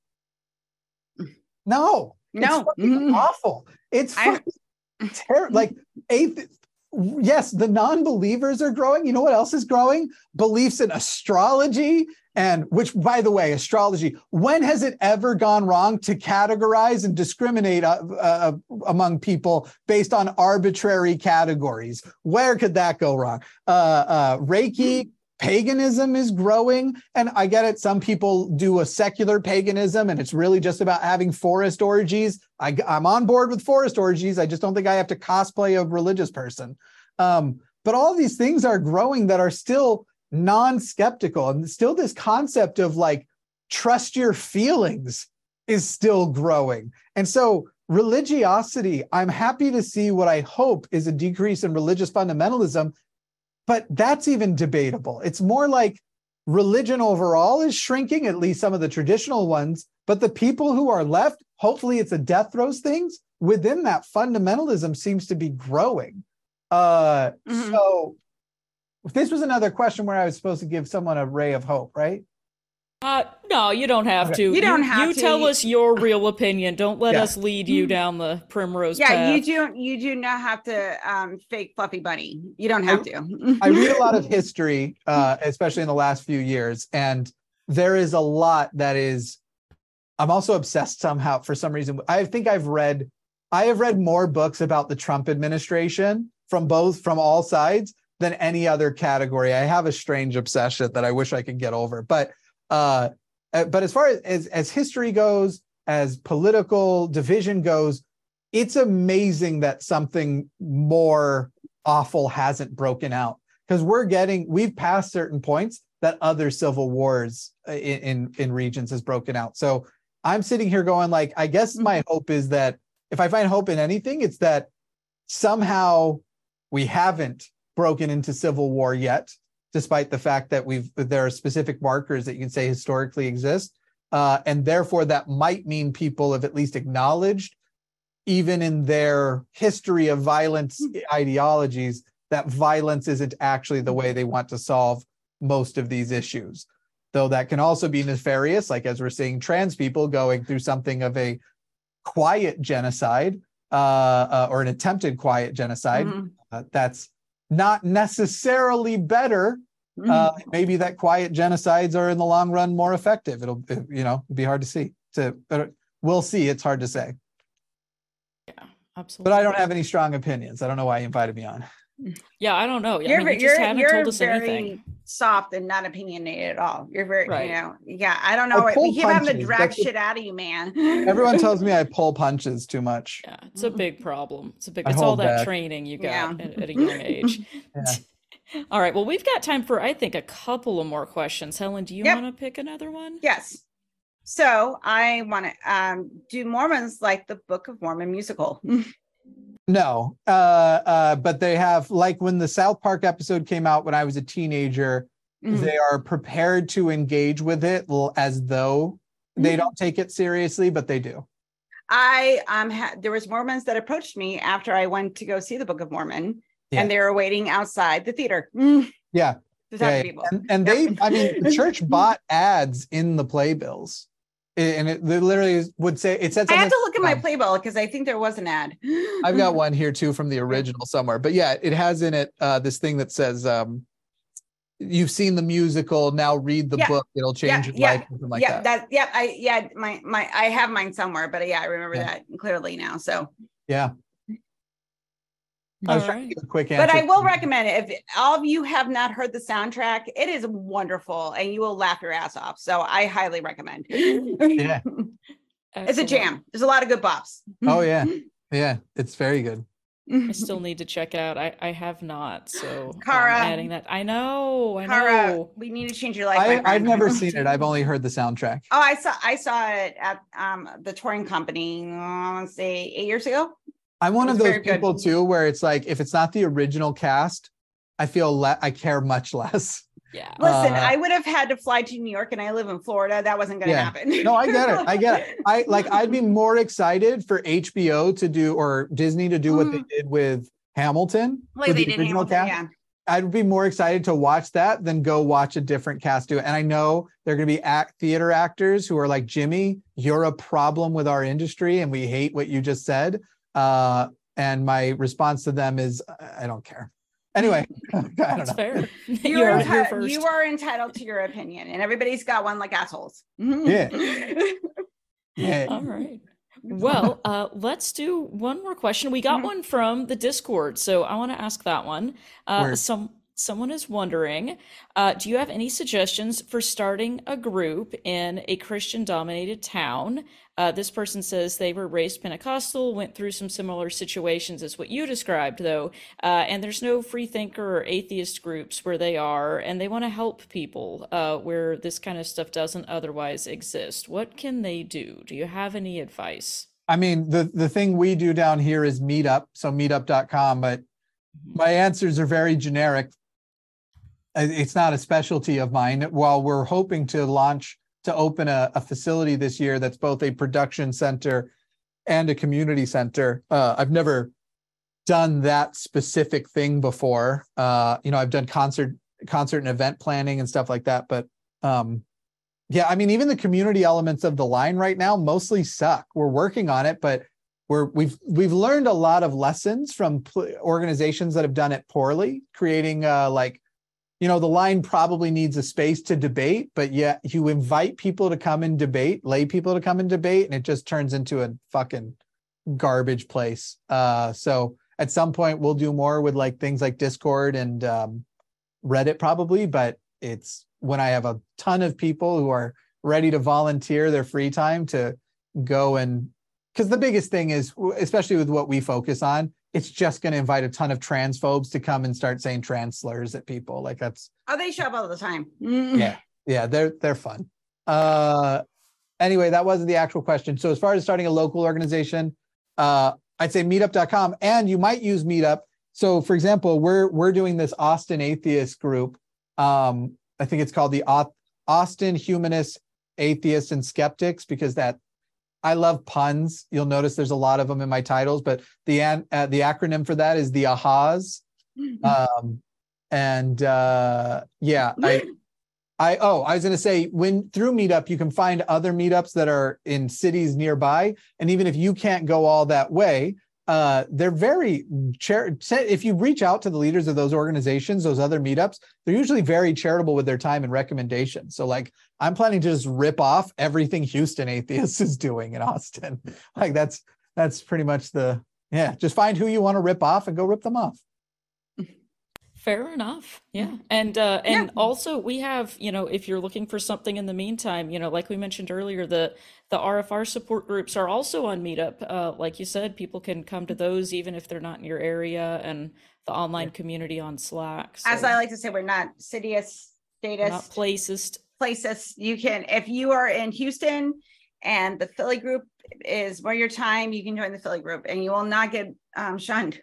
No, No. it's fucking Mhm. awful. It's I- fucking terrible. Like, athe- yes, the non-believers are growing. You know what else is growing? Beliefs in astrology, and which, by the way, astrology, when has it ever gone wrong to categorize and discriminate uh, uh, among people based on arbitrary categories? Where could that go wrong? Uh, uh, Reiki, paganism is growing. And I get it. Some people do a secular paganism and it's really just about having forest orgies. I, I'm on board with forest orgies. I just don't think I have to cosplay a religious person. Um, but all these things are growing that are still non-skeptical, and still this concept of like, trust your feelings is still growing. And so religiosity, I'm happy to see what I hope is a decrease in religious fundamentalism, but that's even debatable. It's more like religion overall is shrinking, at least some of the traditional ones, but the people who are left, hopefully it's a death throws things, within that fundamentalism seems to be growing. Uh, Mhm. So this was another question where I was supposed to give someone a ray of hope, right? Uh, no, you don't have Okay. to. You don't have You to. tell us your real opinion. Don't let Yeah. us lead you down the primrose Yeah, path. you do. You do not have to um, fake fluffy bunny. You don't have to. I read a lot of history, uh, especially in the last few years, and there is a lot that is, I'm also obsessed somehow for some reason. I think I've read, I have read more books about the Trump administration from both, from all sides than any other category. I have a strange obsession that I wish I could get over. But uh, uh, but as far as, as as history goes, as political division goes, it's amazing that something more awful hasn't broken out, because we're getting, we've passed certain points that other civil wars in, in in regions has broken out. So I'm sitting here going like, I guess my hope is that if I find hope in anything, it's that somehow we haven't broken into civil war yet, despite the fact that we've there are specific markers that you can say historically exist, uh, and therefore that might mean people have at least acknowledged, even in their history of violence ideologies, that violence isn't actually the way they want to solve most of these issues. Though that can also be nefarious, like as we're seeing trans people going through something of a quiet genocide, uh, uh, or an attempted quiet genocide. Mhm. Uh, that's not necessarily better. Mhm. Uh, maybe that quiet genocides are in the long run more effective. It'll, it, you know, be hard to see. To, but we'll see. It's hard to say. Yeah, absolutely. But I don't have any strong opinions. I don't know why you invited me on. Yeah, I don't know. I You're, mean, ve- you you're, just haven't you're told us very anything. soft and not opinionated at all. You're very, Right. you know, yeah, I don't know. I pull We keep having to punches. drag That's what- shit out of you, man. Everyone tells me I pull punches too much. Yeah, it's a big problem. It's a big. I It's all hold that back. training you got Yeah. at, at a young age. Yeah. All right. Well, we've got time for, I think, a couple of more questions. Helen, do you Yep. want to pick another one? Yes. So I want to, um, do Mormons like the Book of Mormon musical? No, uh, uh, but they have, like when the South Park episode came out when I was a teenager, Mhm. they are prepared to engage with it l- as though they don't take it seriously, but they do. I um ha- there was Mormons that approached me after I went to go see the Book of Mormon, Yeah. and they were waiting outside the theater mm, Yeah. to talk Yeah, to yeah. people. And, and Yep. they, I mean, the church bought ads in the playbills. And it literally would say, it said I something. have to look at my um, playbill because I think there was an ad. I've got one here too from the original somewhere, but yeah, it has in it uh, this thing that says, um, "You've seen the musical, now read the Yeah. book; it'll change Yeah, your yeah, life." Something like yeah, that. that. Yeah, I yeah, my my I have mine somewhere, but yeah, I remember Yeah. that clearly now. So, Yeah. I was All trying right. to give a quick answer. but I will recommend it if all of you have not heard the soundtrack. It is wonderful, and you will laugh your ass off. So, I highly recommend. Yeah. It's a Excellent. jam. There's a lot of good bops. Oh yeah, yeah, it's very good. I still need to check it out. I, I have not, so Kara. I'm adding that. I know, I Kara, know. we need to change your life. my I, I've friend. never seen it. I've only heard the soundtrack. Oh, I saw I saw it at um the touring company. uh, I want to say eight years ago. I'm one It of was those very good. people too, where it's like if it's not the original cast, I feel le- I care much less. Yeah. Listen, Uh, I would have had to fly to New York and I live in Florida. That wasn't going to Yeah. happen. No, I get it. I get it. I like, I'd be more excited for H B O to do, or Disney to do what they did with Hamilton. Like with they the did original Hamilton, cast. yeah. I'd be more excited to watch that than go watch a different cast do it. And I know they're going to be act theater actors who are like, Jimmy, you're a problem with our industry and we hate what you just said. Uh, and my response to them is, I don't care. Anyway, I don't That's know. fair. You You are, heard it here enti- first. you are entitled to your opinion, and everybody's got one like assholes. Yeah. Yeah. All right. Well, uh, let's do one more question. We got Mhm. one from the Discord, so I want to ask that one. Uh, Word. some someone is wondering, uh, do you have any suggestions for starting a group in a Christian-dominated town? Uh, this person says they were raised Pentecostal, went through some similar situations as what you described, though, uh, and there's no free thinker or atheist groups where they are, and they want to help people uh, where this kind of stuff doesn't otherwise exist. What can they do? Do you have any advice? I mean, the, the thing we do down here is Meetup, so meetup dot com, but my answers are very generic. Uh, It's not a specialty of mine. While we're hoping to launch, to open a, a facility this year that's both a production center and a community center. Uh, I've never done that specific thing before. Uh, you know, I've done concert, concert and event planning and stuff like that, but um, yeah, I mean, even the community elements of the line right now mostly suck. We're working on it, but we're we've we've learned a lot of lessons from pl- organizations that have done it poorly, creating uh, like, you know, the line probably needs a space to debate, but yet you invite people to come and debate, lay people to come and debate, and it just turns into a fucking garbage place. Uh, so at some point we'll do more with like things like Discord and um, Reddit probably, but it's when I have a ton of people who are ready to volunteer their free time to go and, because the biggest thing is, especially with what we focus on, it's just going to invite a ton of transphobes to come and start saying trans slurs at people. Like that's, Oh, they show up all the time. yeah, yeah, they're, they're fun. Uh, anyway, that wasn't the actual question. So as far as starting a local organization, uh, I'd say meetup dot com, and you might use Meetup. So for example, we're, we're doing this Austin Atheist group. Um, I think it's called the Austin Humanists, Atheists, and Skeptics, because that, I love puns. You'll notice there's a lot of them in my titles, but the an, uh, the acronym for that is the AHAs. Um, and uh, yeah, I, I oh, I was going to say, when through Meetup you can find other meetups that are in cities nearby, and even if you can't go all that way, uh, they're very char- if you reach out to the leaders of those organizations, those other meetups, they're usually very charitable with their time and recommendations. So like, I'm planning to just rip off everything Houston Atheists is doing in Austin. Like that's, that's pretty much the, yeah, just find who you want to rip off and go rip them off. Fair enough. Yeah. And uh and Yeah. also we have, you know, if you're looking for something in the meantime, you know, like we mentioned earlier, the the R F R support groups are also on Meetup. Uh like you said, people can come to those even if they're not in your area, and the online community on Slack. As So I like to say, we're not cityist, we're statist, not placist. places. You can, if you are in Houston and the Philly group is where your time, you can join the Philly group and you will not get um, shunned.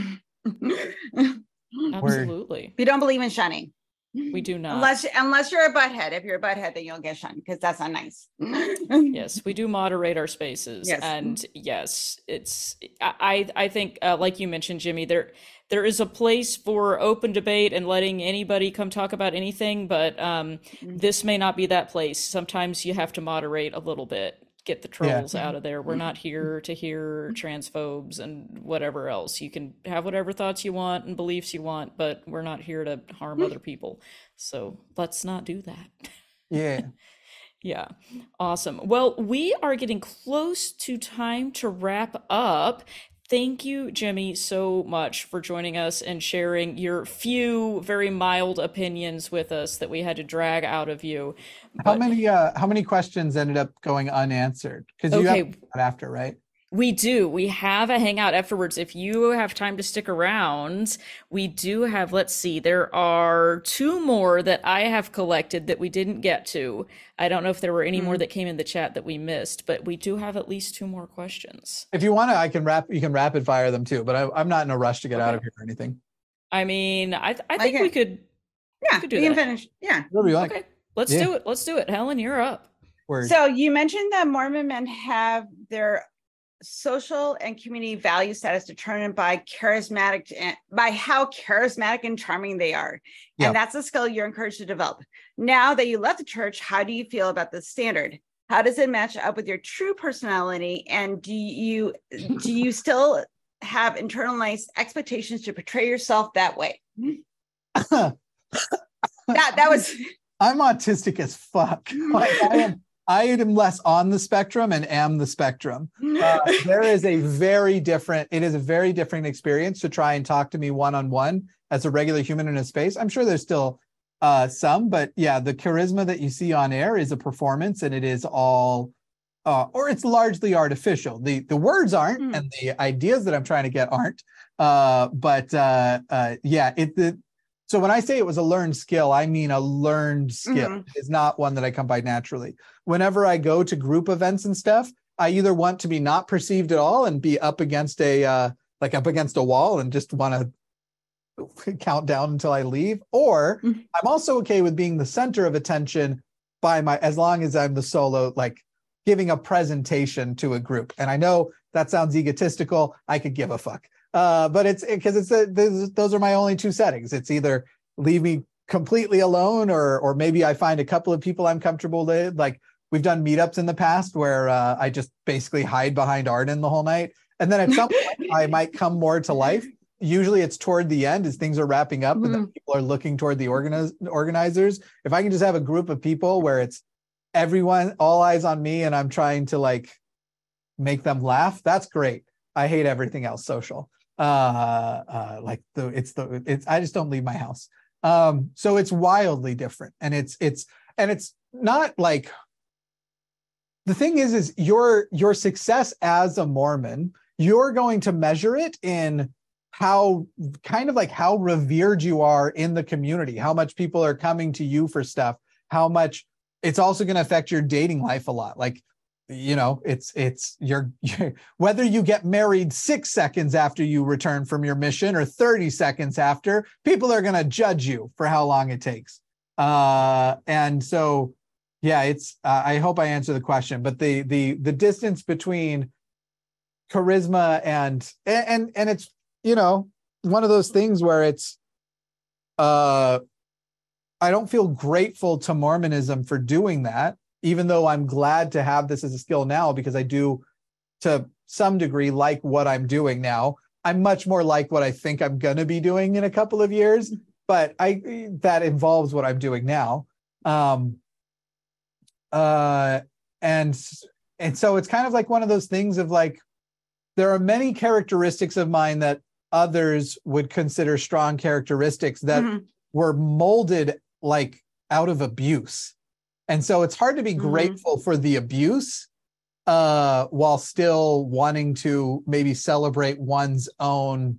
Absolutely. We don't believe in shunning. We do not. Unless unless you're a butthead. If you're a butthead, then you'll get shunned because that's not nice. Yes, we do moderate our spaces. Yes. And yes, it's I I think uh, like you mentioned, Jimmy, there there is a place for open debate and letting anybody come talk about anything, but um, this may not be that place. Sometimes you have to moderate a little bit, get the Yeah. trolls out of there. We're not here to hear transphobes and whatever else. You can have whatever thoughts you want and beliefs you want, but we're not here to harm other people. So let's not do that. Yeah. Yeah, awesome. Well, we are getting close to time to wrap up. Thank you, Jimmy, so much for joining us and sharing your few very mild opinions with us that we had to drag out of you. How But many, uh, how many questions ended up going unanswered? Because you okay, have that after, right? we do. We have a hangout afterwards. If you have time to stick around, we do have, let's see, there are two more that I have collected that we didn't get to. I don't know if there were any more that came in the chat that we missed, but we do have at least two more questions. If you want to, I can rap, you can rapid fire them too, but I, I'm not in a rush to get out Okay. of here or anything. I mean, I th- I Like think it. we could we Yeah, could we do can that. finish. Yeah. Whatever you like. Okay, let's Yeah. do it. Let's do it. Helen, you're up. Word. So you mentioned that Mormon men have their social and community value status determined by charismatic and by how charismatic and charming they are. Yeah. And that's a skill you're encouraged to develop. Now that you left the church, how do you feel about this standard? How does it match up with your true personality? And do you do you still have internalized expectations to portray yourself that way? that that was I'm autistic as fuck. Like, I am I am less on the spectrum and am the spectrum. Uh, there is a very different, it is a very different experience to try and talk to me one-on-one as a regular human in a space. I'm sure there's still uh, some, but yeah, the charisma that you see on air is a performance, and it is all, uh, or it's largely artificial. The the words aren't, Mm. and the ideas that I'm trying to get aren't. Uh, but uh, uh, yeah, it the so when I say it was a learned skill, I mean a learned skill. Mhm. It's not one that I come by naturally. Whenever I go to group events and stuff, I either want to be not perceived at all and be up against a uh, like up against a wall and just want to count down until I leave, or Mhm. I'm also okay with being the center of attention by my, as long as I'm the solo, like giving a presentation to a group. And I know that sounds egotistical. I could give a fuck. Uh, but it's because it's a, those, those are my only two settings. It's either leave me completely alone, or or maybe I find a couple of people I'm comfortable with. Like we've done meetups in the past where uh, I just basically hide behind Arden the whole night, and then at some point I might come more to life. Usually it's toward the end as things are wrapping up, and then people are looking toward the organiz- organizers. If I can just have a group of people where it's everyone, all eyes on me, and I'm trying to like make them laugh, that's great. I hate everything else social. Uh, uh, like the it's the it's I just don't leave my house. Um, so it's wildly different, and it's it's and it's not like, the thing is is your your success as a Mormon, you're going to measure it in how kind of like how revered you are in the community, how much people are coming to you for stuff, how much it's also going to affect your dating life a lot. Like, you know, it's it's you're, you're whether you get married six seconds after you return from your mission or thirty seconds after, people are going to judge you for how long it takes. Uh, and so, yeah, it's. Uh, I hope I answer the question, but the the the distance between charisma and and and it's, you know, one of those things where it's. Uh, I don't feel grateful to Mormonism for doing that, even though I'm glad to have this as a skill now, because I do, to some degree, like what I'm doing now. I'm much more like what I think I'm going to be doing in a couple of years, but I that involves what I'm doing now. Um, uh, and and so it's kind of like one of those things of like, there are many characteristics of mine that others would consider strong characteristics that Mhm. were molded like out of abuse. And so it's hard to be Mhm. grateful for the abuse uh, while still wanting to maybe celebrate one's own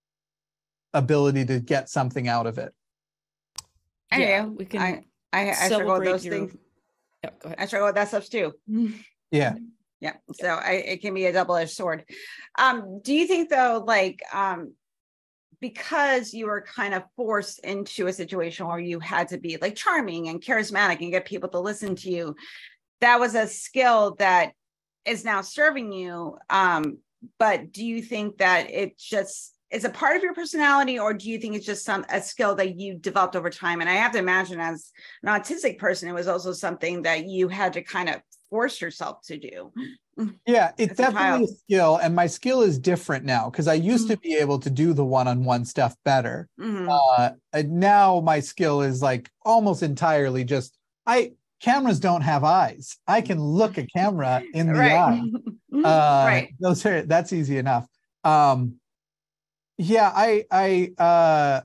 ability to get something out of it. I Yeah, do. we can I, I, I struggle with celebrate those your- things. Yeah, go ahead. I struggle with that stuff too. Yeah. Yeah. So I, it can be a double-edged sword. Um, do you think though, like, um, because you were kind of forced into a situation where you had to be like charming and charismatic and get people to listen to you, that was a skill that is now serving you? Um, but do you think that it just is a part of your personality, or do you think it's just some a skill that you developed over time? And I have to imagine, as an autistic person, it was also something that you had to kind of force yourself to do. Yeah, it's As a definitely a child. skill, and my skill is different now because I used to be able to do the one-on-one stuff better. Mhm. Uh, and now my skill is like almost entirely just I cameras don't have eyes. I can look a camera in the Right. eye. Uh, Right. Those are that's easy enough. Um, yeah, I I uh,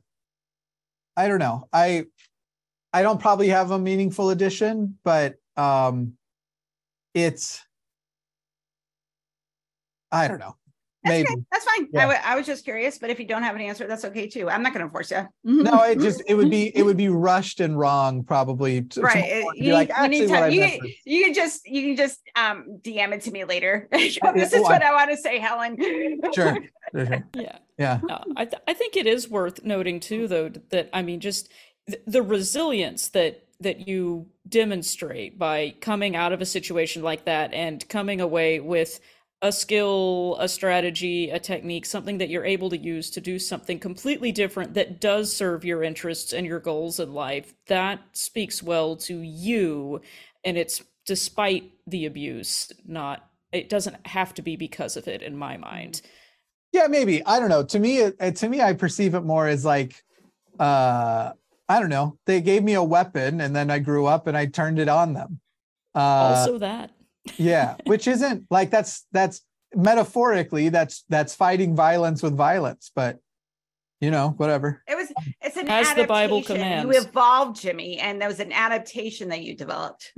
I don't know. I I don't probably have a meaningful addition, but um, it's. I don't know. That's maybe. okay. That's fine. Yeah. I, w- I was just curious, but if you don't have an answer, that's okay too. I'm not going to force you. No, it just it would be it would be rushed and wrong probably. To, right. to You, be need, like, you need actually, what I time. You, meant can- was- you can just you can just um D M it to me later. this yeah, is oh, what I- I want to say, Helen. Sure. Sure, sure. Yeah. Yeah. No, I, th- I think it is worth noting too, though, that I mean, just th- the resilience that that you demonstrate by coming out of a situation like that and coming away with a skill, a strategy, a technique, something that you're able to use to do something completely different that does serve your interests and your goals in life. That speaks well to you, and it's despite the abuse, not, it doesn't have to be because of it in my mind. Yeah, maybe. I don't know. To me, it, it- to me, I perceive it more as like, uh, I don't know. They gave me a weapon, and then I grew up and I turned it on them. Uh, Also that. yeah, which isn't like that's that's metaphorically that's that's fighting violence with violence, but you know, whatever. It was it's an As the Bible adaptation. commands. You evolved, Jimmy, and there was an adaptation that you developed.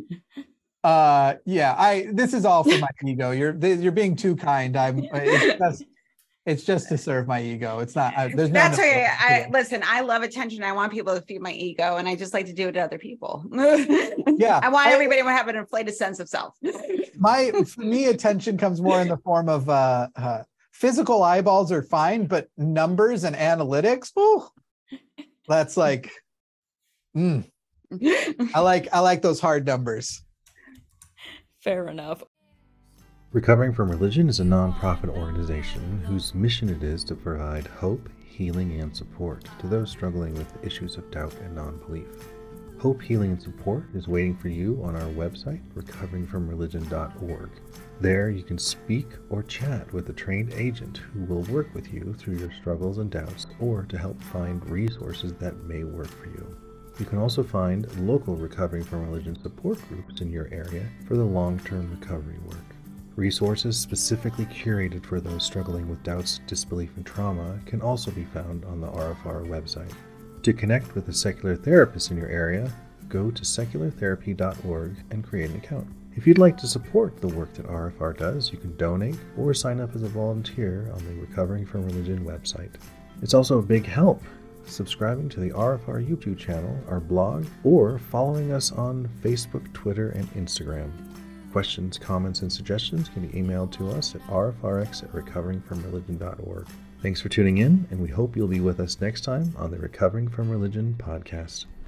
Uh, yeah. I this is all for my ego. You're you're being too kind. I'm. It's just, it's just to serve my ego. It's not. I, there's no That's okay. necessity I to it. listen, I love attention. I want people to feed my ego, and I just like to do it to other people. Yeah, I want I- everybody to have an inflated sense of self. My for me, attention comes more in the form of uh, uh physical eyeballs are fine, but numbers and analytics, ooh, that's like, mm, I like I like those hard numbers. Fair enough. Recovering from Religion is a nonprofit organization whose mission it is to provide hope, healing, and support to those struggling with issues of doubt and non-belief. Hope, healing, and support is waiting for you on our website, recovering from religion dot org. There you can speak or chat with a trained agent who will work with you through your struggles and doubts, or to help find resources that may work for you. You can also find local Recovering from Religion support groups in your area for the long-term recovery work. Resources specifically curated for those struggling with doubts, disbelief, and trauma can also be found on the R F R website. To connect with a secular therapist in your area, go to secular therapy dot org and create an account. If you'd like to support the work that R F R does, you can donate or sign up as a volunteer on the Recovering from Religion website. It's also a big help subscribing to the R F R YouTube channel, our blog, or following us on Facebook, Twitter, and Instagram. Questions, comments, and suggestions can be emailed to us at r f r x at recovering from religion dot org. Thanks for tuning in, and we hope you'll be with us next time on the Recovering from Religion podcast.